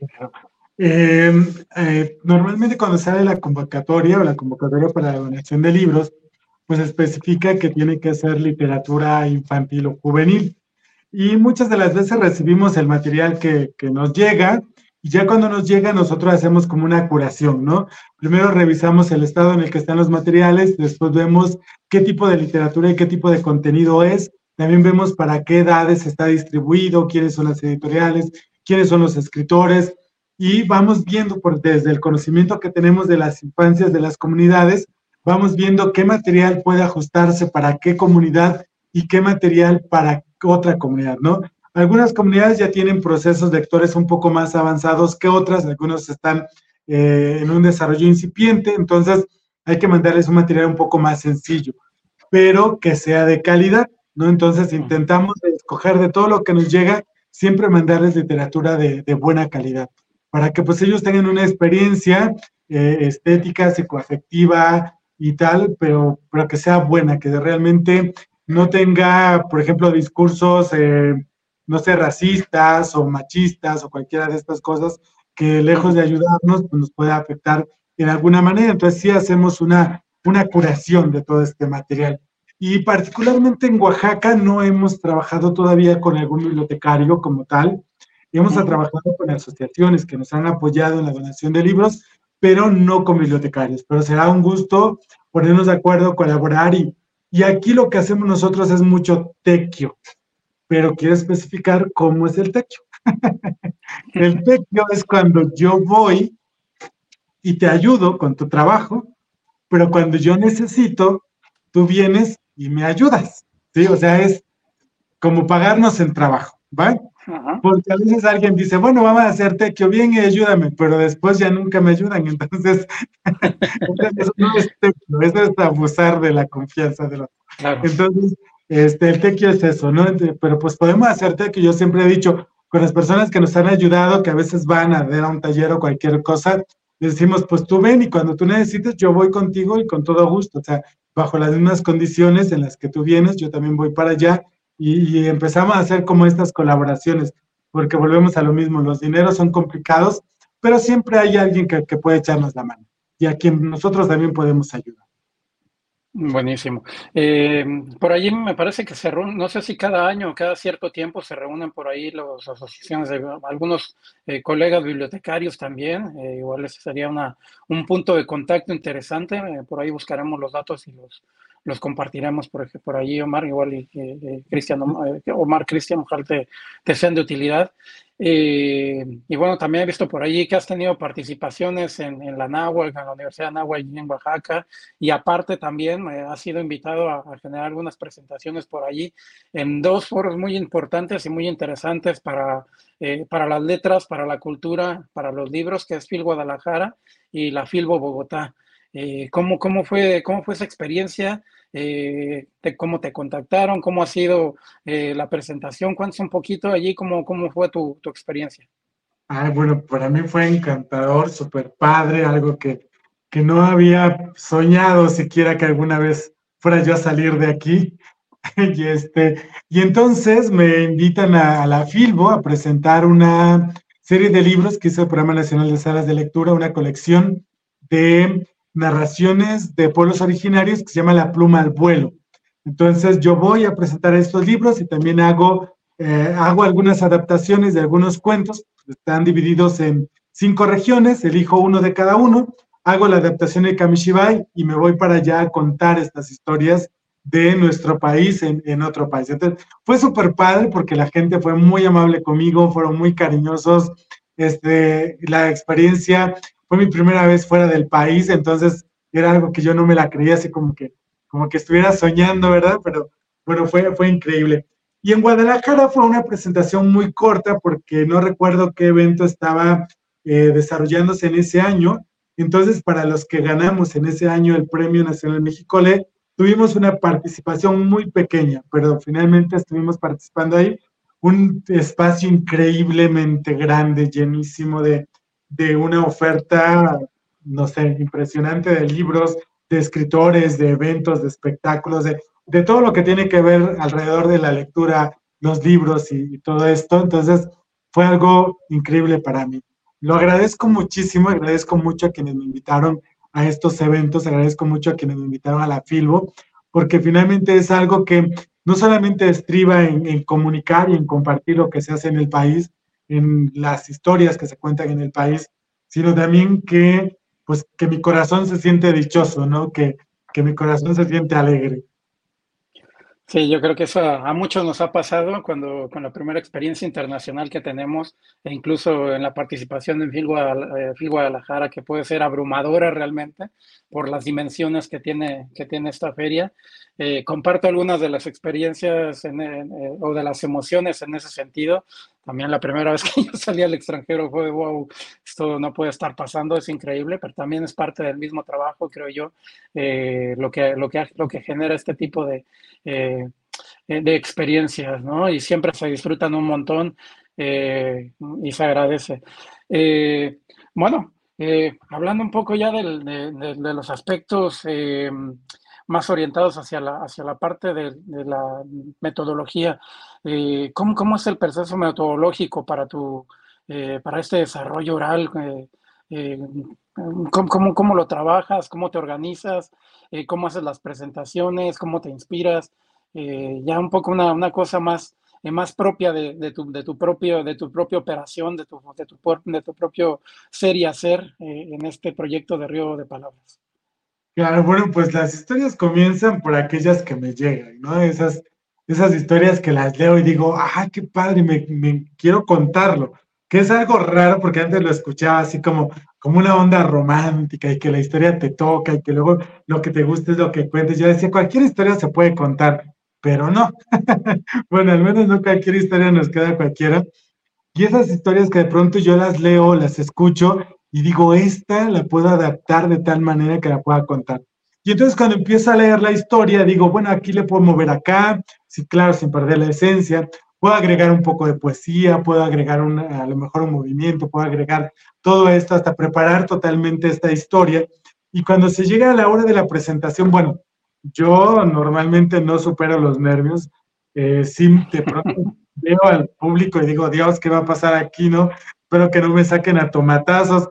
Eh, eh, normalmente cuando sale la convocatoria o la convocatoria para la donación de libros, pues especifica que tiene que ser literatura infantil o juvenil. Y muchas de las veces recibimos el material que, que nos llega, y ya cuando nos llega nosotros hacemos como una curación, ¿no? Primero revisamos el estado en el que están los materiales, después vemos qué tipo de literatura y qué tipo de contenido es, también vemos para qué edades está distribuido, quiénes son las editoriales, quiénes son los escritores, y vamos viendo por, desde el conocimiento que tenemos de las infancias de las comunidades, vamos viendo qué material puede ajustarse para qué comunidad y qué material para otra comunidad, ¿no? Algunas comunidades ya tienen procesos lectores un poco más avanzados que otras, algunos están eh, en un desarrollo incipiente, entonces hay que mandarles un material un poco más sencillo, pero que sea de calidad, ¿no? Entonces intentamos escoger de todo lo que nos llega, siempre mandarles literatura de, de buena calidad, para que pues ellos tengan una experiencia eh, estética, psicoafectiva y tal, pero, pero que sea buena, que realmente no tenga, por ejemplo, discursos, eh, no sé, racistas o machistas o cualquiera de estas cosas que lejos de ayudarnos, pues nos puede afectar en alguna manera. Entonces sí hacemos una, una curación de todo este material. Y particularmente en Oaxaca no hemos trabajado todavía con algún bibliotecario como tal. Hemos uh-huh. trabajado con asociaciones que nos han apoyado en la donación de libros, pero no con bibliotecarios. Pero será un gusto ponernos de acuerdo, colaborar y Y aquí lo que hacemos nosotros es mucho tequio, pero quiero especificar cómo es el tequio. El tequio es cuando yo voy y te ayudo con tu trabajo, pero cuando yo necesito, tú vienes y me ayudas, ¿sí? O sea, es como pagarnos en trabajo, ¿va? Uh-huh. Porque a veces alguien dice, bueno, vamos a hacer tequio, bien y ayúdame, pero después ya nunca me ayudan, entonces, entonces eso no es tequio, eso es abusar de la confianza de los. Claro. Entonces, este, el tequio es eso, ¿no? Pero pues podemos hacer tequio, yo siempre he dicho, con las personas que nos han ayudado, que a veces van a ver a un taller o cualquier cosa, les decimos, pues tú ven y cuando tú necesites, yo voy contigo y con todo gusto, o sea, bajo las mismas condiciones en las que tú vienes, yo también voy para allá, y, y empezamos a hacer como estas colaboraciones, porque volvemos a lo mismo, los dineros son complicados, pero siempre hay alguien que, que puede echarnos la mano, y a quien nosotros también podemos ayudar. Buenísimo. Eh, por allí me parece que se reúnen, no sé si cada año o cada cierto tiempo se reúnen por ahí las asociaciones de algunos eh, colegas bibliotecarios también, eh, igual ese sería una, un punto de contacto interesante, eh, por ahí buscaremos los datos y los, los compartiremos por, por allí, Omar, igual y eh, Cristian, eh, Omar, Cristian, ojalá te, te sean de utilidad. Eh, y bueno, también he visto por allí que has tenido participaciones en, en la Náhuatl, en la Universidad de Náhuatl en Oaxaca, y aparte también eh, has sido invitado a, a generar algunas presentaciones por allí en dos foros muy importantes y muy interesantes para, eh, para las letras, para la cultura, para los libros, que es Fil Guadalajara y la Filbo Bogotá. Eh, ¿cómo, cómo, fue, ¿Cómo fue esa experiencia? Eh, de cómo te contactaron, cómo ha sido eh, la presentación, cuéntanos un poquito allí, cómo, cómo fue tu, tu experiencia. Ah, bueno, para mí fue encantador, súper padre, algo que, que no había soñado siquiera que alguna vez fuera yo a salir de aquí. y, este, y entonces me invitan a, a la Filbo a presentar una serie de libros que hizo el Programa Nacional de Salas de Lectura, una colección de narraciones de pueblos originarios que se llama La Pluma al Vuelo. Entonces yo voy a presentar estos libros y también hago, eh, hago algunas adaptaciones de algunos cuentos, están divididos en cinco regiones, elijo uno de cada uno, hago la adaptación de Kamishibai y me voy para allá a contar estas historias de nuestro país en, en otro país. Entonces, fue súper padre porque la gente fue muy amable conmigo, fueron muy cariñosos. Este, la experiencia fue mi primera vez fuera del país, entonces era algo que yo no me la creía, así como que, como que estuviera soñando, ¿verdad? Pero bueno, fue, fue increíble. Y en Guadalajara fue una presentación muy corta porque no recuerdo qué evento estaba eh, desarrollándose en ese año. Entonces, para los que ganamos en ese año el Premio Nacional Mexicole, tuvimos una participación muy pequeña, pero finalmente estuvimos participando ahí. Un espacio increíblemente grande, llenísimo de, de una oferta, no sé, impresionante de libros, de escritores, de eventos, de espectáculos, de, de todo lo que tiene que ver alrededor de la lectura, los libros y, y todo esto. Entonces, fue algo increíble para mí. Lo agradezco muchísimo, agradezco mucho a quienes me invitaron a estos eventos, agradezco mucho a quienes me invitaron a la Filbo, porque finalmente es algo que no solamente estriba en, en comunicar y en compartir lo que se hace en el país, en las historias que se cuentan en el país, sino también que, pues, que mi corazón se siente dichoso, ¿no? Que, que mi corazón se siente alegre. Sí, yo creo que eso a, a muchos nos ha pasado cuando con la primera experiencia internacional que tenemos, e incluso en la participación en Fil Guadalajara, eh, Fil Guadalajara, que puede ser abrumadora realmente por las dimensiones que tiene, que tiene esta feria. Eh, comparto algunas de las experiencias en, en, eh, o de las emociones en ese sentido. También la primera vez que yo salí al extranjero fue, wow, esto no puede estar pasando, es increíble, pero también es parte del mismo trabajo, creo yo, eh, lo, que, lo, que, lo que genera este tipo de, eh, de experiencias, ¿no? Y siempre se disfrutan un montón eh, y se agradece. Eh, bueno, eh, hablando un poco ya del, de, de, de, los aspectos eh, más orientados hacia la, hacia la parte de, de la metodología, eh, ¿cómo, ¿cómo es el proceso metodológico para, tu, eh, para este desarrollo oral? Eh, eh, ¿cómo, cómo, ¿Cómo lo trabajas? ¿Cómo te organizas? Eh, ¿Cómo haces las presentaciones? ¿Cómo te inspiras? Eh, ya un poco una, una cosa más, eh, más propia de, de, tu, de, tu propio, de tu propia operación, de tu, de tu, de tu propio ser y hacer eh, en este proyecto de Río de Palabras. Claro, bueno, pues las historias comienzan por aquellas que me llegan, ¿no? Esas, esas historias que las leo y digo, ¡ah, qué padre! Me, me quiero contarlo. Que es algo raro porque antes lo escuchaba así como, como una onda romántica y que la historia te toca y que luego lo que te gusta es lo que cuentes. Yo decía, cualquier historia se puede contar, pero no. Bueno, al menos no cualquier historia nos queda a cualquiera. Y esas historias que de pronto yo las leo, las escucho y digo, esta la puedo adaptar de tal manera que la pueda contar. Y entonces cuando empiezo a leer la historia, digo, bueno, aquí le puedo mover acá, sí, claro, sin perder la esencia, puedo agregar un poco de poesía, puedo agregar un, a lo mejor un movimiento, puedo agregar todo esto hasta preparar totalmente esta historia. Y cuando se llega a la hora de la presentación, bueno, yo normalmente no supero los nervios, eh, sí, de pronto veo al público y digo, Dios, ¿qué va a pasar aquí, no? Espero que no me saquen a tomatazos.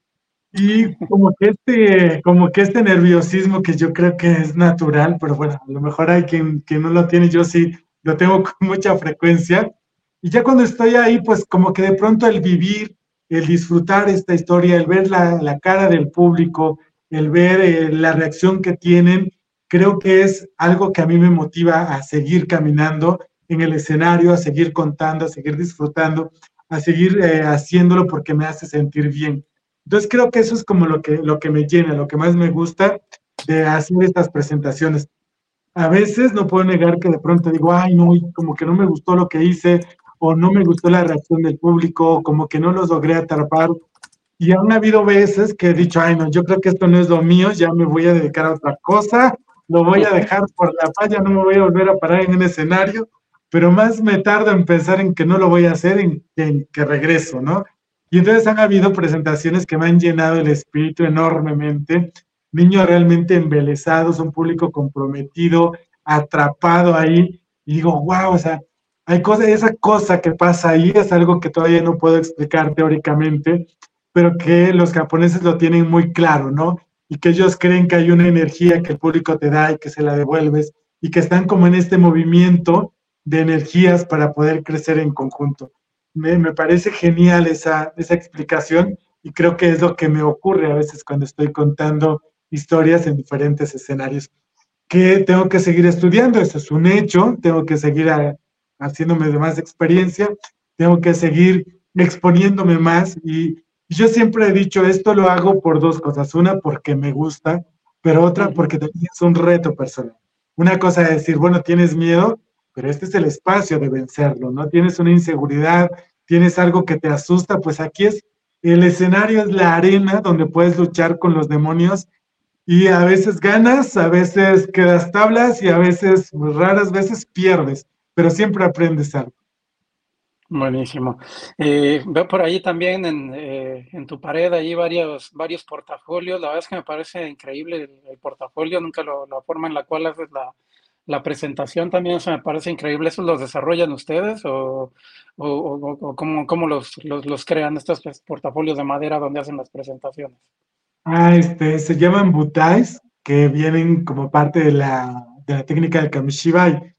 Y como que este, como que este nerviosismo que yo creo que es natural, pero bueno, a lo mejor hay quien, quien no lo tiene, yo sí lo tengo con mucha frecuencia. Y ya cuando estoy ahí, pues como que de pronto el vivir, el disfrutar esta historia, el ver la, la cara del público, el ver eh, la reacción que tienen, creo que es algo que a mí me motiva a seguir caminando en el escenario, a seguir contando, a seguir disfrutando, a seguir eh, haciéndolo porque me hace sentir bien. Entonces creo que eso es como lo que, lo que me llena, lo que más me gusta de hacer estas presentaciones. A veces no puedo negar que de pronto digo, ay, no, como que no me gustó lo que hice, o no me gustó la reacción del público, o como que no los logré atrapar. Y han habido veces que he dicho, ay, no, yo creo que esto no es lo mío, ya me voy a dedicar a otra cosa, lo voy a dejar por la paz, ya no me voy a volver a parar en un escenario, pero más me tardo en pensar en que no lo voy a hacer, en, en que regreso, ¿no? Y entonces han habido presentaciones que me han llenado el espíritu enormemente, niños realmente embelesados, un público comprometido, atrapado ahí, y digo, wow, o sea, hay cosas, esa cosa que pasa ahí es algo que todavía no puedo explicar teóricamente, pero que los japoneses lo tienen muy claro, ¿no? Y que ellos creen que hay una energía que el público te da y que se la devuelves, y que están como en este movimiento de energías para poder crecer en conjunto. Me, me parece genial esa, esa explicación y creo que es lo que me ocurre a veces cuando estoy contando historias en diferentes escenarios. que tengo que seguir estudiando, eso es un hecho, tengo que seguir a, haciéndome de más experiencia, tengo que seguir exponiéndome más y, y yo siempre he dicho, esto lo hago por dos cosas, una porque me gusta, pero otra porque también es un reto personal. Una cosa es decir, bueno, tienes miedo, pero este es el espacio de vencerlo, ¿no? Tienes una inseguridad, tienes algo que te asusta, pues aquí es, el escenario es la arena donde puedes luchar con los demonios y a veces ganas, a veces quedas tablas y a veces, pues, raras veces pierdes, pero siempre aprendes algo. Buenísimo. Eh, veo por ahí también en, eh, en tu pared ahí varios, varios portafolios. La verdad es que me parece increíble el, el portafolio, nunca lo, la forma en la cual haces la, la presentación también, eso me parece increíble. ¿Esos los desarrollan ustedes o, o, o, o cómo, cómo los, los, los crean estos portafolios de madera donde hacen las presentaciones? Ah, este, se llaman butais, que vienen como parte de la, de la técnica del Kamishibai.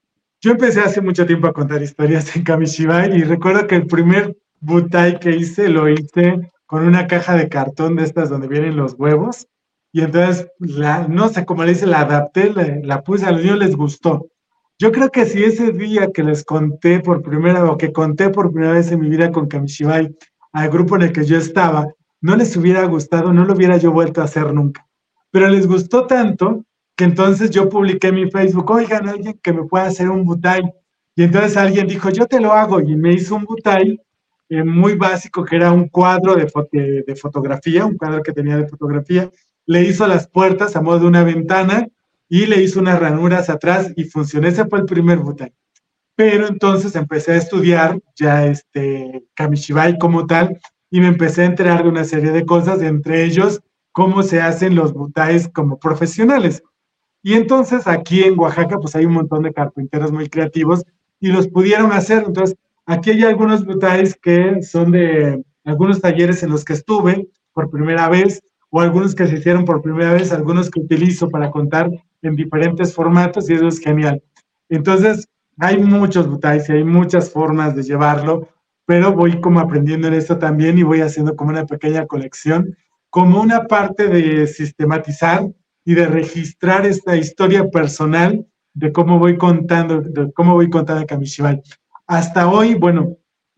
Yo empecé hace mucho tiempo a contar historias en Kamishibai y recuerdo que el primer butai que hice lo hice con una caja de cartón de estas donde vienen los huevos y entonces, la, no sé cómo le hice, la adapté, la, la puse, a los niños les gustó. Yo creo que si ese día que les conté por primera o que conté por primera vez en mi vida con Kamishibai al grupo en el que yo estaba, no les hubiera gustado, no lo hubiera yo vuelto a hacer nunca. Pero les gustó tanto que entonces yo publiqué en mi Facebook, oigan, alguien que me pueda hacer un butai. Y entonces alguien dijo, yo te lo hago, y me hizo un butai eh, muy básico, que era un cuadro de, foto, de fotografía, un cuadro que tenía de fotografía, le hizo las puertas a modo de una ventana y le hizo unas ranuras atrás y funcionó. Ese fue el primer butai. Pero entonces empecé a estudiar ya este Kamishibai como tal y me empecé a enterar de una serie de cosas, entre ellos cómo se hacen los butais como profesionales. Y entonces aquí en Oaxaca pues hay un montón de carpinteros muy creativos y los pudieron hacer. Entonces aquí hay algunos butais que son de algunos talleres en los que estuve por primera vez o algunos que se hicieron por primera vez, algunos que utilizo para contar en diferentes formatos y eso es genial. Entonces hay muchos butais y hay muchas formas de llevarlo, pero voy como aprendiendo en esto también y voy haciendo como una pequeña colección, como una parte de sistematizar y de registrar esta historia personal de cómo voy contando, de cómo voy contando Kamishibai. Hasta hoy, bueno,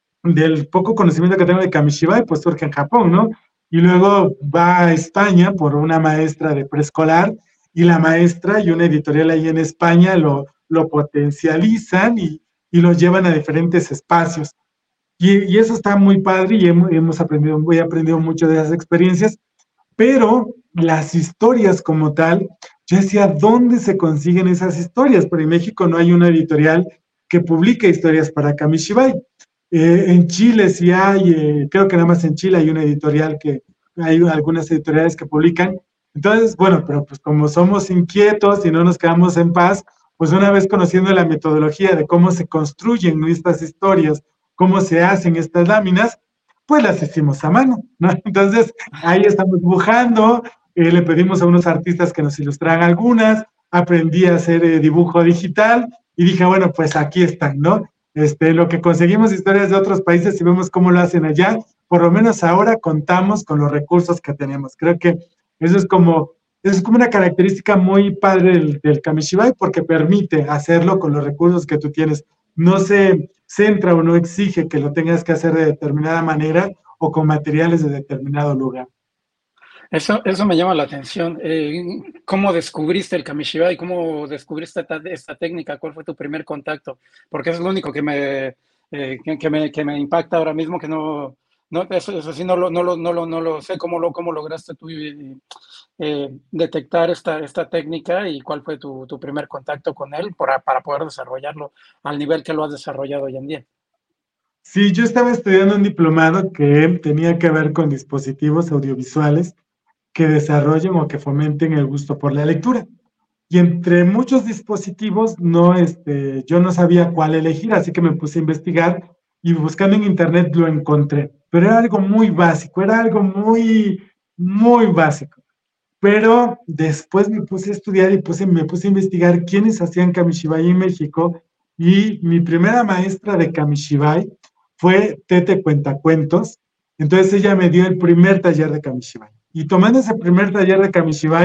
del poco conocimiento que tengo de Kamishibai, pues surge en Japón, ¿no? Y luego va a España por una maestra de preescolar y la maestra y una editorial ahí en España lo, lo potencializan y, y lo llevan a diferentes espacios. Y, y eso está muy padre y hemos, hemos aprendido, he aprendido mucho de esas experiencias, pero las historias como tal, yo decía, ¿dónde se consiguen esas historias? Pero en México no hay una editorial que publique historias para Kamishibai. Eh, en Chile sí hay, eh, creo que nada más en Chile hay una editorial que, hay algunas editoriales que publican. Entonces, bueno, pero pues como somos inquietos y no nos quedamos en paz, pues una vez conociendo la metodología de cómo se construyen estas historias, cómo se hacen estas láminas, pues las hicimos a mano, ¿no? Entonces, ahí estamos dibujando, eh, le pedimos a unos artistas que nos ilustraran algunas, aprendí a hacer eh, dibujo digital y dije, bueno, pues aquí están, ¿no? Este, lo que conseguimos historias de otros países y vemos cómo lo hacen allá, por lo menos ahora contamos con los recursos que tenemos. Creo que eso es como, eso es como una característica muy padre del, del Kamishibai porque permite hacerlo con los recursos que tú tienes. No se centra o no exige que lo tengas que hacer de determinada manera o con materiales de determinado lugar. Eso, eso me llama la atención. Eh, ¿Cómo descubriste el Kamishibai? ¿Cómo descubriste esta, esta técnica? ¿Cuál fue tu primer contacto? Porque eso es lo único que me, eh, que, que me, que me impacta ahora mismo, que no, no eso, eso sí no lo, no lo, no lo, no lo sé. ¿Cómo, lo, cómo lograste tú eh, detectar esta, esta técnica y cuál fue tu, tu primer contacto con él para, para poder desarrollarlo al nivel que lo has desarrollado hoy en día? Sí, yo estaba estudiando un diplomado que tenía que ver con dispositivos audiovisuales que desarrollen o que fomenten el gusto por la lectura. Y entre muchos dispositivos, no, este, yo no sabía cuál elegir, así que me puse a investigar y buscando en internet lo encontré. Pero era algo muy básico, era algo muy, muy básico. Pero después me puse a estudiar y puse, me puse a investigar quiénes hacían Kamishibai en México y mi primera maestra de Kamishibai fue Tete Cuentacuentos. Entonces ella me dio el primer taller de Kamishibai. Y tomando ese primer taller de Kamishibai,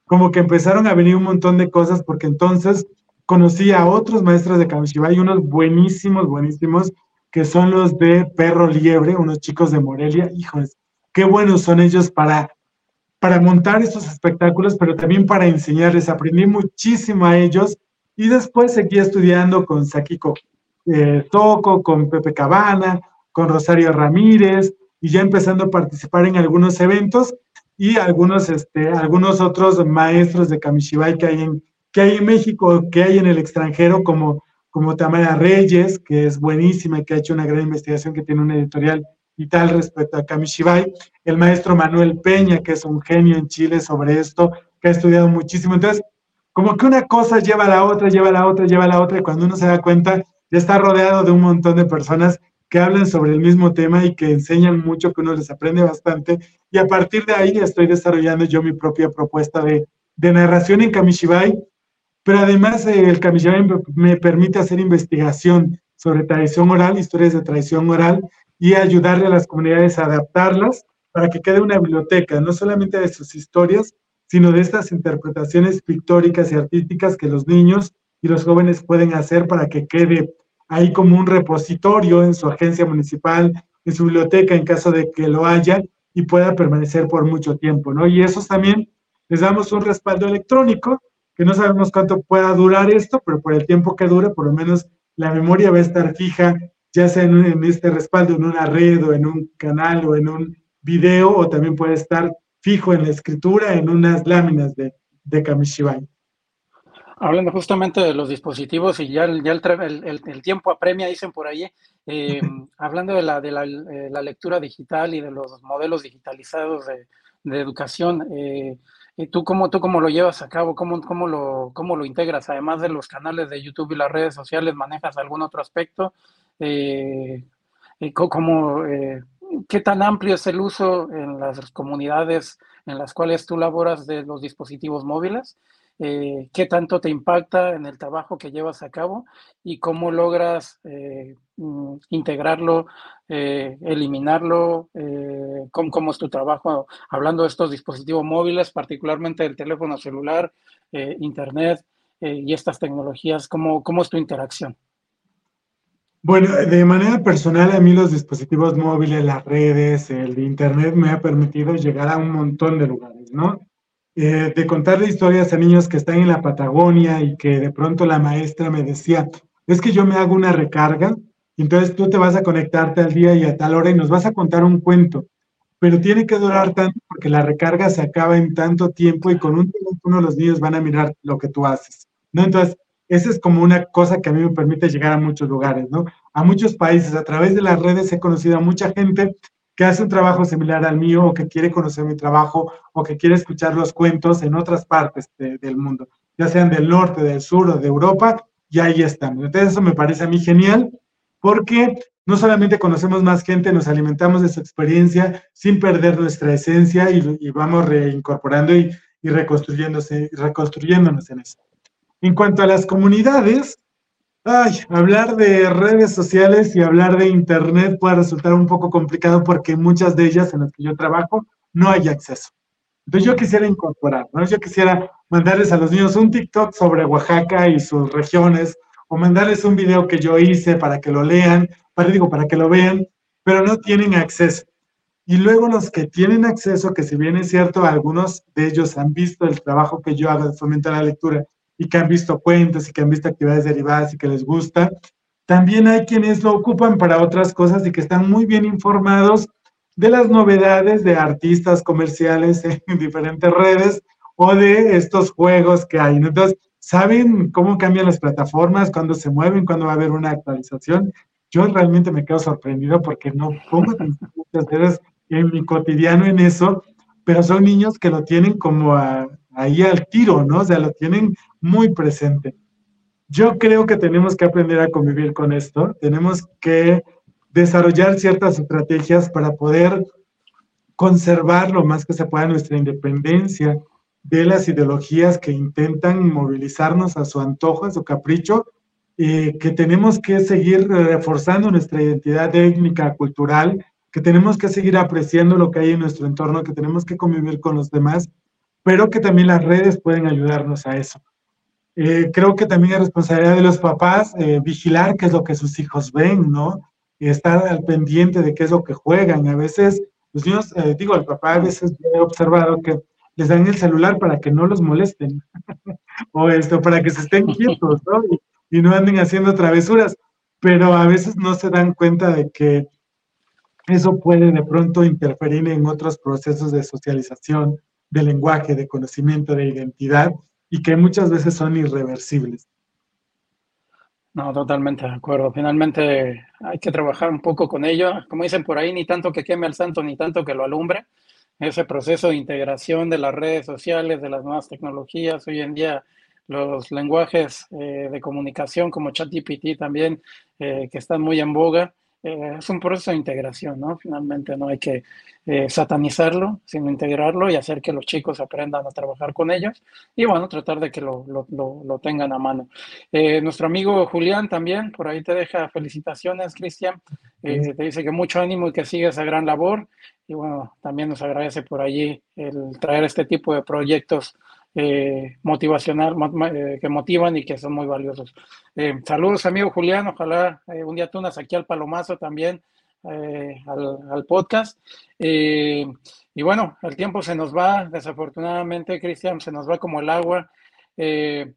como que empezaron a venir un montón de cosas, porque entonces conocí a otros maestros de Kamishibai, unos buenísimos, buenísimos, que son los de Perro Liebre, unos chicos de Morelia. Híjoles, qué buenos son ellos para, para montar estos espectáculos, pero también para enseñarles. Aprendí muchísimo a ellos y después seguí estudiando con Sakiko eh, Toco, con Pepe Cabana, con Rosario Ramírez, y ya empezando a participar en algunos eventos y algunos, este, algunos otros maestros de Kamishibai que hay en, que hay en México, que hay en el extranjero, como, como Tamara Reyes, que es buenísima, que ha hecho una gran investigación, que tiene una editorial y tal respecto a Kamishibai, el maestro Manuel Peña, que es un genio en Chile sobre esto, que ha estudiado muchísimo. Entonces, como que una cosa lleva a la otra, lleva a la otra, lleva a la otra, y cuando uno se da cuenta, ya está rodeado de un montón de personas que hablan sobre el mismo tema y que enseñan mucho, que uno les aprende bastante, y a partir de ahí estoy desarrollando yo mi propia propuesta de, de narración en Kamishibai, pero además eh, el Kamishibai me, me permite hacer investigación sobre tradición oral, historias de tradición oral, y ayudarle a las comunidades a adaptarlas para que quede una biblioteca, no solamente de sus historias, sino de estas interpretaciones pictóricas y artísticas que los niños y los jóvenes pueden hacer para que quede ahí como un repositorio en su agencia municipal, en su biblioteca, en caso de que lo haya, y pueda permanecer por mucho tiempo, ¿no? Y esos también les damos un respaldo electrónico, que no sabemos cuánto pueda durar esto, pero por el tiempo que dure, por lo menos la memoria va a estar fija, ya sea en, en este respaldo, en una red, o en un canal, o en un video, o también puede estar fijo en la escritura, en unas láminas de, de Kamishibai. Hablando justamente de los dispositivos, y ya, el, ya el, el, el tiempo apremia, dicen por ahí, eh, hablando de, la, de la, eh, la lectura digital y de los modelos digitalizados de, de educación, eh, ¿tú, cómo, ¿tú cómo lo llevas a cabo? ¿Cómo, cómo, lo, ¿Cómo lo integras? Además de los canales de YouTube y las redes sociales, ¿manejas algún otro aspecto? Eh, ¿cómo, eh, ¿Qué tan amplio es el uso en las comunidades en las cuales tú laboras de los dispositivos móviles? Eh, ¿Qué tanto te impacta en el trabajo que llevas a cabo? ¿Y cómo logras eh, integrarlo, eh, eliminarlo? Eh, ¿cómo, ¿Cómo es tu trabajo hablando de estos dispositivos móviles, particularmente el teléfono celular, eh, internet eh, y estas tecnologías? ¿Cómo, ¿Cómo es tu interacción? Bueno, de manera personal, a mí los dispositivos móviles, las redes, el internet me ha permitido llegar a un montón de lugares, ¿no? Eh, de contarle historias a niños que están en la Patagonia y que de pronto la maestra me decía, es que yo me hago una recarga, entonces tú te vas a conectarte al día y a tal hora y nos vas a contar un cuento, pero tiene que durar tanto porque la recarga se acaba en tanto tiempo y con un teléfono los niños van a mirar lo que tú haces, ¿no? Entonces, esa es como una cosa que a mí me permite llegar a muchos lugares, ¿no? A muchos países. A través de las redes he conocido a mucha gente que hace un trabajo similar al mío, o que quiere conocer mi trabajo, o que quiere escuchar los cuentos en otras partes de, del mundo, ya sean del norte, del sur o de Europa, y ahí estamos. Entonces eso me parece a mí genial, porque no solamente conocemos más gente, nos alimentamos de su experiencia sin perder nuestra esencia, y, y vamos reincorporando y, y reconstruyéndose, reconstruyéndonos en eso. En cuanto a las comunidades, ay, hablar de redes sociales y hablar de internet puede resultar un poco complicado, porque muchas de ellas en las que yo trabajo no hay acceso. Entonces yo quisiera incorporar, ¿no? Yo quisiera mandarles a los niños un TikTok sobre Oaxaca y sus regiones, o mandarles un video que yo hice para que lo lean, para, digo, para que lo vean, pero no tienen acceso. Y luego los que tienen acceso, que si bien es cierto, algunos de ellos han visto el trabajo que yo hago de fomentar la lectura, y que han visto cuentos y que han visto actividades derivadas y que les gusta, también hay quienes lo ocupan para otras cosas y que están muy bien informados de las novedades de artistas comerciales en diferentes redes, o de estos juegos que hay, ¿no? Entonces, ¿saben cómo cambian las plataformas, cuándo se mueven, cuándo va a haber una actualización? Yo realmente me quedo sorprendido porque no pongo atención muchas veces en mi cotidiano en eso, pero son niños que lo tienen como a, ahí al tiro, ¿no? O sea, lo tienen muy presente. Yo creo que tenemos que aprender a convivir con esto, tenemos que desarrollar ciertas estrategias para poder conservar lo más que se pueda nuestra independencia de las ideologías que intentan movilizarnos a su antojo, a su capricho, eh, que tenemos que seguir reforzando nuestra identidad étnica, cultural, que tenemos que seguir apreciando lo que hay en nuestro entorno, que tenemos que convivir con los demás, pero que también las redes pueden ayudarnos a eso. Eh, creo que también es responsabilidad de los papás eh, vigilar qué es lo que sus hijos ven, ¿no? Y estar al pendiente de qué es lo que juegan. A veces, los niños, eh, digo, el papá a veces he observado que les dan el celular para que no los molesten, o esto, para que se estén quietos, ¿no? Y, y no anden haciendo travesuras, pero a veces no se dan cuenta de que eso puede de pronto interferir en otros procesos de socialización, de lenguaje, de conocimiento, de identidad, y que muchas veces son irreversibles. No, totalmente de acuerdo. Finalmente hay que trabajar un poco con ello. Como dicen por ahí, ni tanto que queme al santo, ni tanto que lo alumbre. Ese proceso de integración de las redes sociales, de las nuevas tecnologías, hoy en día los lenguajes eh, de comunicación como ChatGPT también, eh, que están muy en boga, eh, es un proceso de integración, ¿no? Finalmente no hay que eh, satanizarlo, sino integrarlo y hacer que los chicos aprendan a trabajar con ellos y, bueno, tratar de que lo, lo, lo, lo tengan a mano. Eh, nuestro amigo Julián también, por ahí te deja felicitaciones, Cristian. Eh, te dice que mucho ánimo y que siga esa gran labor. Y bueno, también nos agradece por allí el traer este tipo de proyectos eh, motivacional, eh, que motivan y que son muy valiosos. Eh, saludos, amigo Julián. Ojalá eh, un día te unas aquí al Palomazo también, eh, al, al podcast. Eh, y bueno, el tiempo se nos va, desafortunadamente, Cristian, se nos va como el agua. Eh,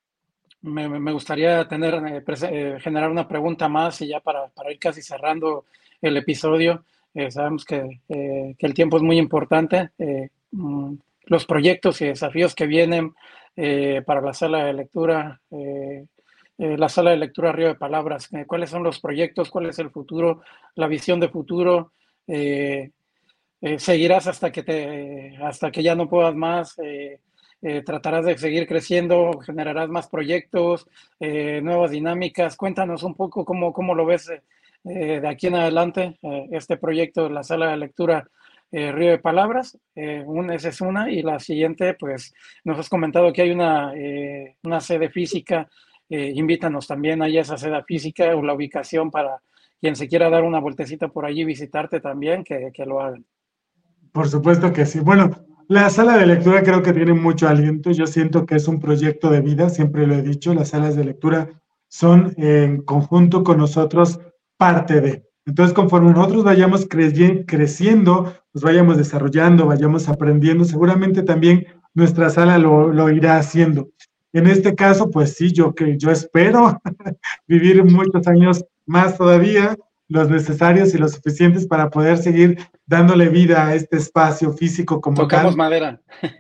me, me gustaría tener, eh, eh, generar una pregunta más y ya para, para ir casi cerrando el episodio. Eh, sabemos que, eh, que el tiempo es muy importante. Eh, mm, los proyectos y desafíos que vienen eh, para la sala de lectura, eh, eh, la sala de lectura Río de Palabras, eh, ¿cuáles son los proyectos? ¿Cuál es el futuro? La visión de futuro. Eh, eh, seguirás hasta que, te, hasta que ya no puedas más. Eh, eh, tratarás de seguir creciendo, generarás más proyectos, eh, nuevas dinámicas. Cuéntanos un poco cómo, cómo lo ves eh, de aquí en adelante, eh, este proyecto de la sala de lectura eh, Río de Palabras. Eh, una, esa es una, y la siguiente, pues nos has comentado que hay una, eh, una sede física. Eh, invítanos también ahí a esa sede física o la ubicación para quien se quiera dar una vueltecita por allí, visitarte también, que, que lo hagan. Por supuesto que sí. Bueno, la sala de lectura creo que tiene mucho aliento. Yo siento que es un proyecto de vida, siempre lo he dicho. Las salas de lectura son en conjunto con nosotros parte de. Entonces, conforme nosotros vayamos cre- creciendo, nos vayamos desarrollando, vayamos aprendiendo, seguramente también nuestra sala lo, lo irá haciendo. En este caso, pues sí, yo, que yo espero vivir muchos años más todavía, los necesarios y los suficientes para poder seguir dándole vida a este espacio físico como Tocamos tal. madera.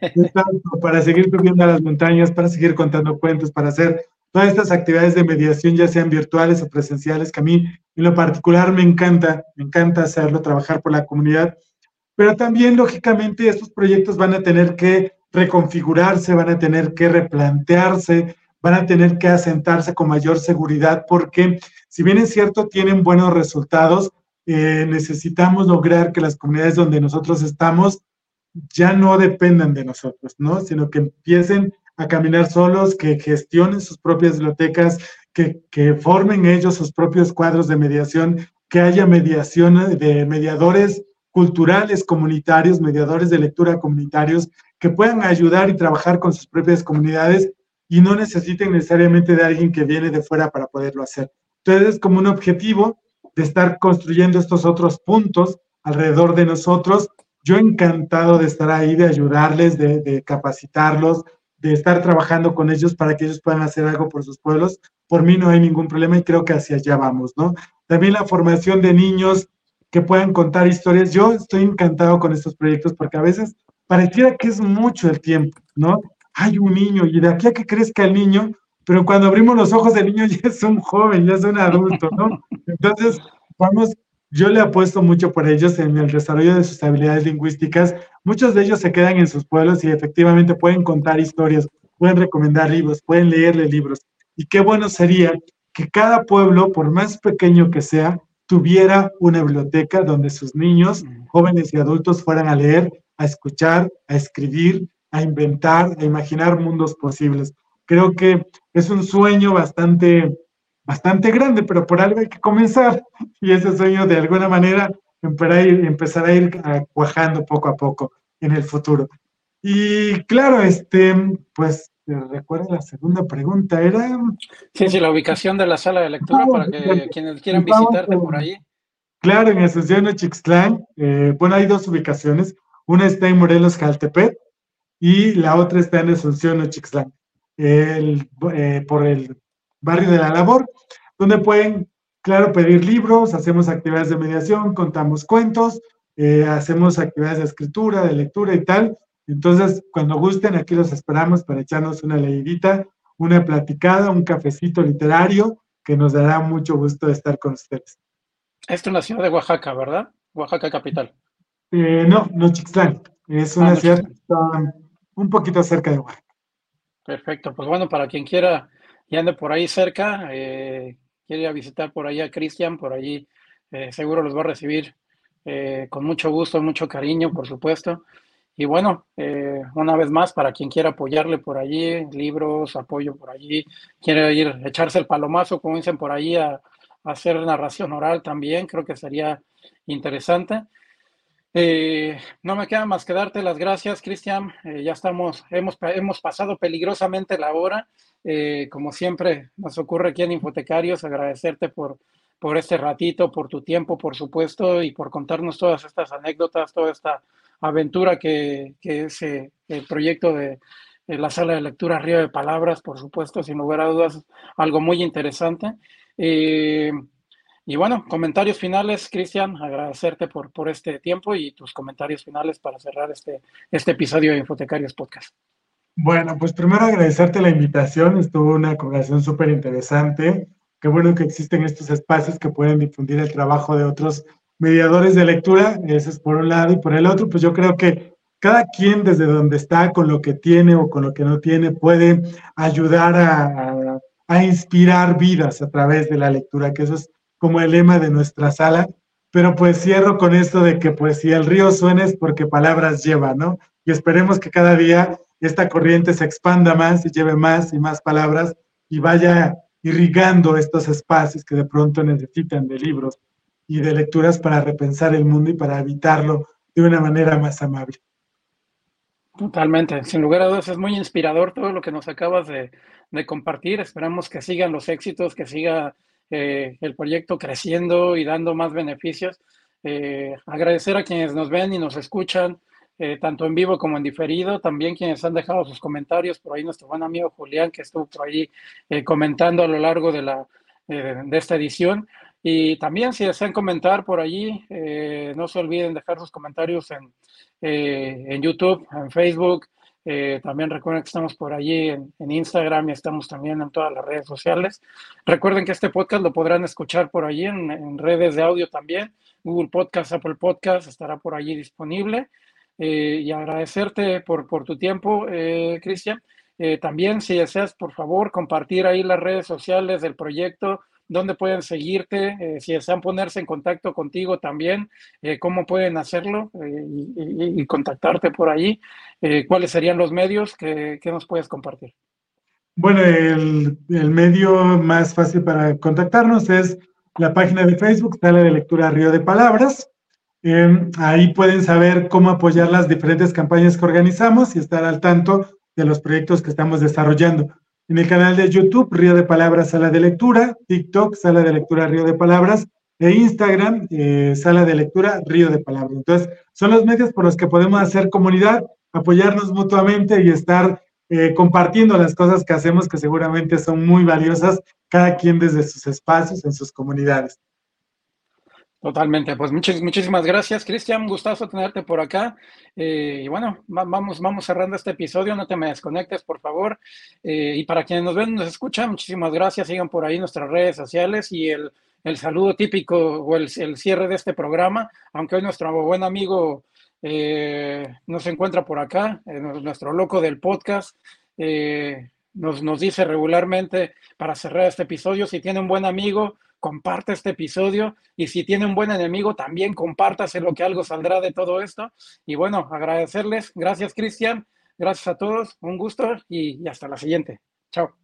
Para seguir subiendo a las montañas, para seguir contando cuentos, para hacer todas estas actividades de mediación, ya sean virtuales o presenciales, que a mí en lo particular me encanta, me encanta hacerlo, trabajar por la comunidad. Pero también, lógicamente, estos proyectos van a tener que reconfigurarse, van a tener que replantearse, van a tener que asentarse con mayor seguridad, porque si bien es cierto, tienen buenos resultados, eh, necesitamos lograr que las comunidades donde nosotros estamos ya no dependan de nosotros, ¿no? Sino que empiecen a caminar solos, que gestionen sus propias bibliotecas, que, que formen ellos sus propios cuadros de mediación, que haya mediación de mediadores culturales comunitarios, mediadores de lectura comunitarios, que puedan ayudar y trabajar con sus propias comunidades y no necesiten necesariamente de alguien que viene de fuera para poderlo hacer. Entonces, es como un objetivo de estar construyendo estos otros puntos alrededor de nosotros. Yo encantado de estar ahí, de ayudarles, de, de capacitarlos, de estar trabajando con ellos para que ellos puedan hacer algo por sus pueblos. Por mí no hay ningún problema y creo que hacia allá vamos, ¿no? También la formación de niños que puedan contar historias. Yo estoy encantado con estos proyectos porque a veces pareciera que es mucho el tiempo, ¿no? Hay un niño y de aquí a que crezca el niño, pero cuando abrimos los ojos del niño ya es un joven, ya es un adulto, ¿no? Entonces, vamos, yo le apuesto mucho por ellos en el desarrollo de sus habilidades lingüísticas. Muchos de ellos se quedan en sus pueblos y efectivamente pueden contar historias, pueden recomendar libros, pueden leerle libros. Y qué bueno sería que cada pueblo, por más pequeño que sea, tuviera una biblioteca donde sus niños, jóvenes y adultos fueran a leer, a escuchar, a escribir, a inventar, a imaginar mundos posibles. Creo que es un sueño bastante, bastante grande, pero por algo hay que comenzar. Y ese sueño, de alguna manera, empezará a ir, empezará a ir cuajando poco a poco en el futuro. Y claro, este, pues recuerda la segunda pregunta, era... Sí, sí, la ubicación de la sala de lectura para que quienes quieran Estamos visitarte por en- ahí. claro, en Asunción Nochixtlán, eh, bueno, hay dos ubicaciones, una está en Morelos, Jaltepec, y la otra está en Asunción Nochixtlán, el, eh, por el barrio de la Labor, donde pueden, claro, pedir libros, hacemos actividades de mediación, contamos cuentos, eh, hacemos actividades de escritura, de lectura y tal. Entonces, cuando gusten, aquí los esperamos para echarnos una leidita, una platicada, un cafecito literario, que nos dará mucho gusto estar con ustedes. Esto en la ciudad de Oaxaca, ¿verdad? Oaxaca capital. Eh, no, Nochixtlán, es Ah, una ciudad que Nochixtlán. está un poquito cerca de Oaxaca. Perfecto. Pues bueno, para quien quiera y ande por ahí cerca, eh, quiere ir a visitar por ahí a Cristian, por allí eh, seguro los va a recibir eh, con mucho gusto, mucho cariño, por supuesto. Y bueno, eh, una vez más, para quien quiera apoyarle por allí, libros, apoyo por allí, quiere ir, echarse el palomazo, como dicen por allí, a, a hacer narración oral también, creo que sería interesante. Eh, no me queda más que darte las gracias, Cristian. Eh, ya estamos, hemos, hemos pasado peligrosamente la hora. Eh, como siempre nos ocurre aquí en Infotecarios, agradecerte por, por este ratito, por tu tiempo, por supuesto, y por contarnos todas estas anécdotas, toda esta aventura que, que es eh, el proyecto de, de la sala de lectura Río de Palabras, por supuesto, sin lugar a dudas, algo muy interesante. Eh, y bueno, comentarios finales, Cristian, agradecerte por, por este tiempo y tus comentarios finales para cerrar este, este episodio de Infotecarios Podcast. Bueno, pues primero agradecerte la invitación, estuvo una conversación súper interesante. Qué bueno que existen estos espacios que pueden difundir el trabajo de otros mediadores de lectura, eso es por un lado, y por el otro, pues yo creo que cada quien desde donde está, con lo que tiene o con lo que no tiene, puede ayudar a, a, a inspirar vidas a través de la lectura, que eso es como el lema de nuestra sala. Pero pues cierro con esto de que pues si el río suena es porque palabras lleva, ¿no? Y esperemos que cada día esta corriente se expanda más y lleve más y más palabras y vaya irrigando estos espacios que de pronto necesitan de libros y de lecturas para repensar el mundo y para habitarlo de una manera más amable. Totalmente, sin lugar a dudas es muy inspirador todo lo que nos acabas de, de compartir. Esperamos que sigan los éxitos, que siga eh, el proyecto creciendo y dando más beneficios. Eh, agradecer a quienes nos ven y nos escuchan, eh, tanto en vivo como en diferido. También quienes han dejado sus comentarios, por ahí nuestro buen amigo Julián, que estuvo por ahí eh, comentando a lo largo de, la, eh, de esta edición. Y también si desean comentar por allí, eh, no se olviden dejar sus comentarios en eh, en YouTube, en Facebook. Eh, también recuerden que estamos por allí en, en Instagram y estamos también en todas las redes sociales. Recuerden que este podcast lo podrán escuchar por allí en, en redes de audio también. Google Podcast, Apple Podcast estará por allí disponible. Eh, y agradecerte por, por tu tiempo, eh, Cristian. Eh, también, si deseas, por favor, compartir ahí las redes sociales del proyecto, dónde pueden seguirte, eh, si desean ponerse en contacto contigo también, eh, cómo pueden hacerlo eh, y, y, y, contactarte por ahí, eh, cuáles serían los medios que, que nos puedes compartir. Bueno, el, el medio más fácil para contactarnos es la página de Facebook, Sala de Lectura Río de Palabras. Eh, ahí pueden saber cómo apoyar las diferentes campañas que organizamos y estar al tanto de los proyectos que estamos desarrollando. En el canal de YouTube, Río de Palabras, Sala de Lectura, TikTok, Sala de Lectura Río de Palabras, e Instagram, eh, Sala de Lectura Río de Palabras. Entonces, son los medios por los que podemos hacer comunidad, apoyarnos mutuamente y estar eh, compartiendo las cosas que hacemos, que seguramente son muy valiosas, cada quien desde sus espacios, en sus comunidades. Totalmente, pues muchas, muchísimas gracias, Cristian, un gustazo tenerte por acá. Eh, y bueno, va, vamos, vamos cerrando este episodio, no te me desconectes, por favor. Eh, y para quienes nos ven, nos escuchan, muchísimas gracias, sigan por ahí nuestras redes sociales y el, el saludo típico o el, el cierre de este programa, aunque hoy nuestro buen amigo eh, no se encuentra por acá, eh, nuestro loco del podcast, eh, nos, nos dice regularmente para cerrar este episodio, si tiene un buen amigo, comparte este episodio y si tiene un buen enemigo, también compártaselo, que algo saldrá de todo esto. Y bueno, agradecerles. Gracias, Cristian. Gracias a todos. Un gusto y, y hasta la siguiente. Chao.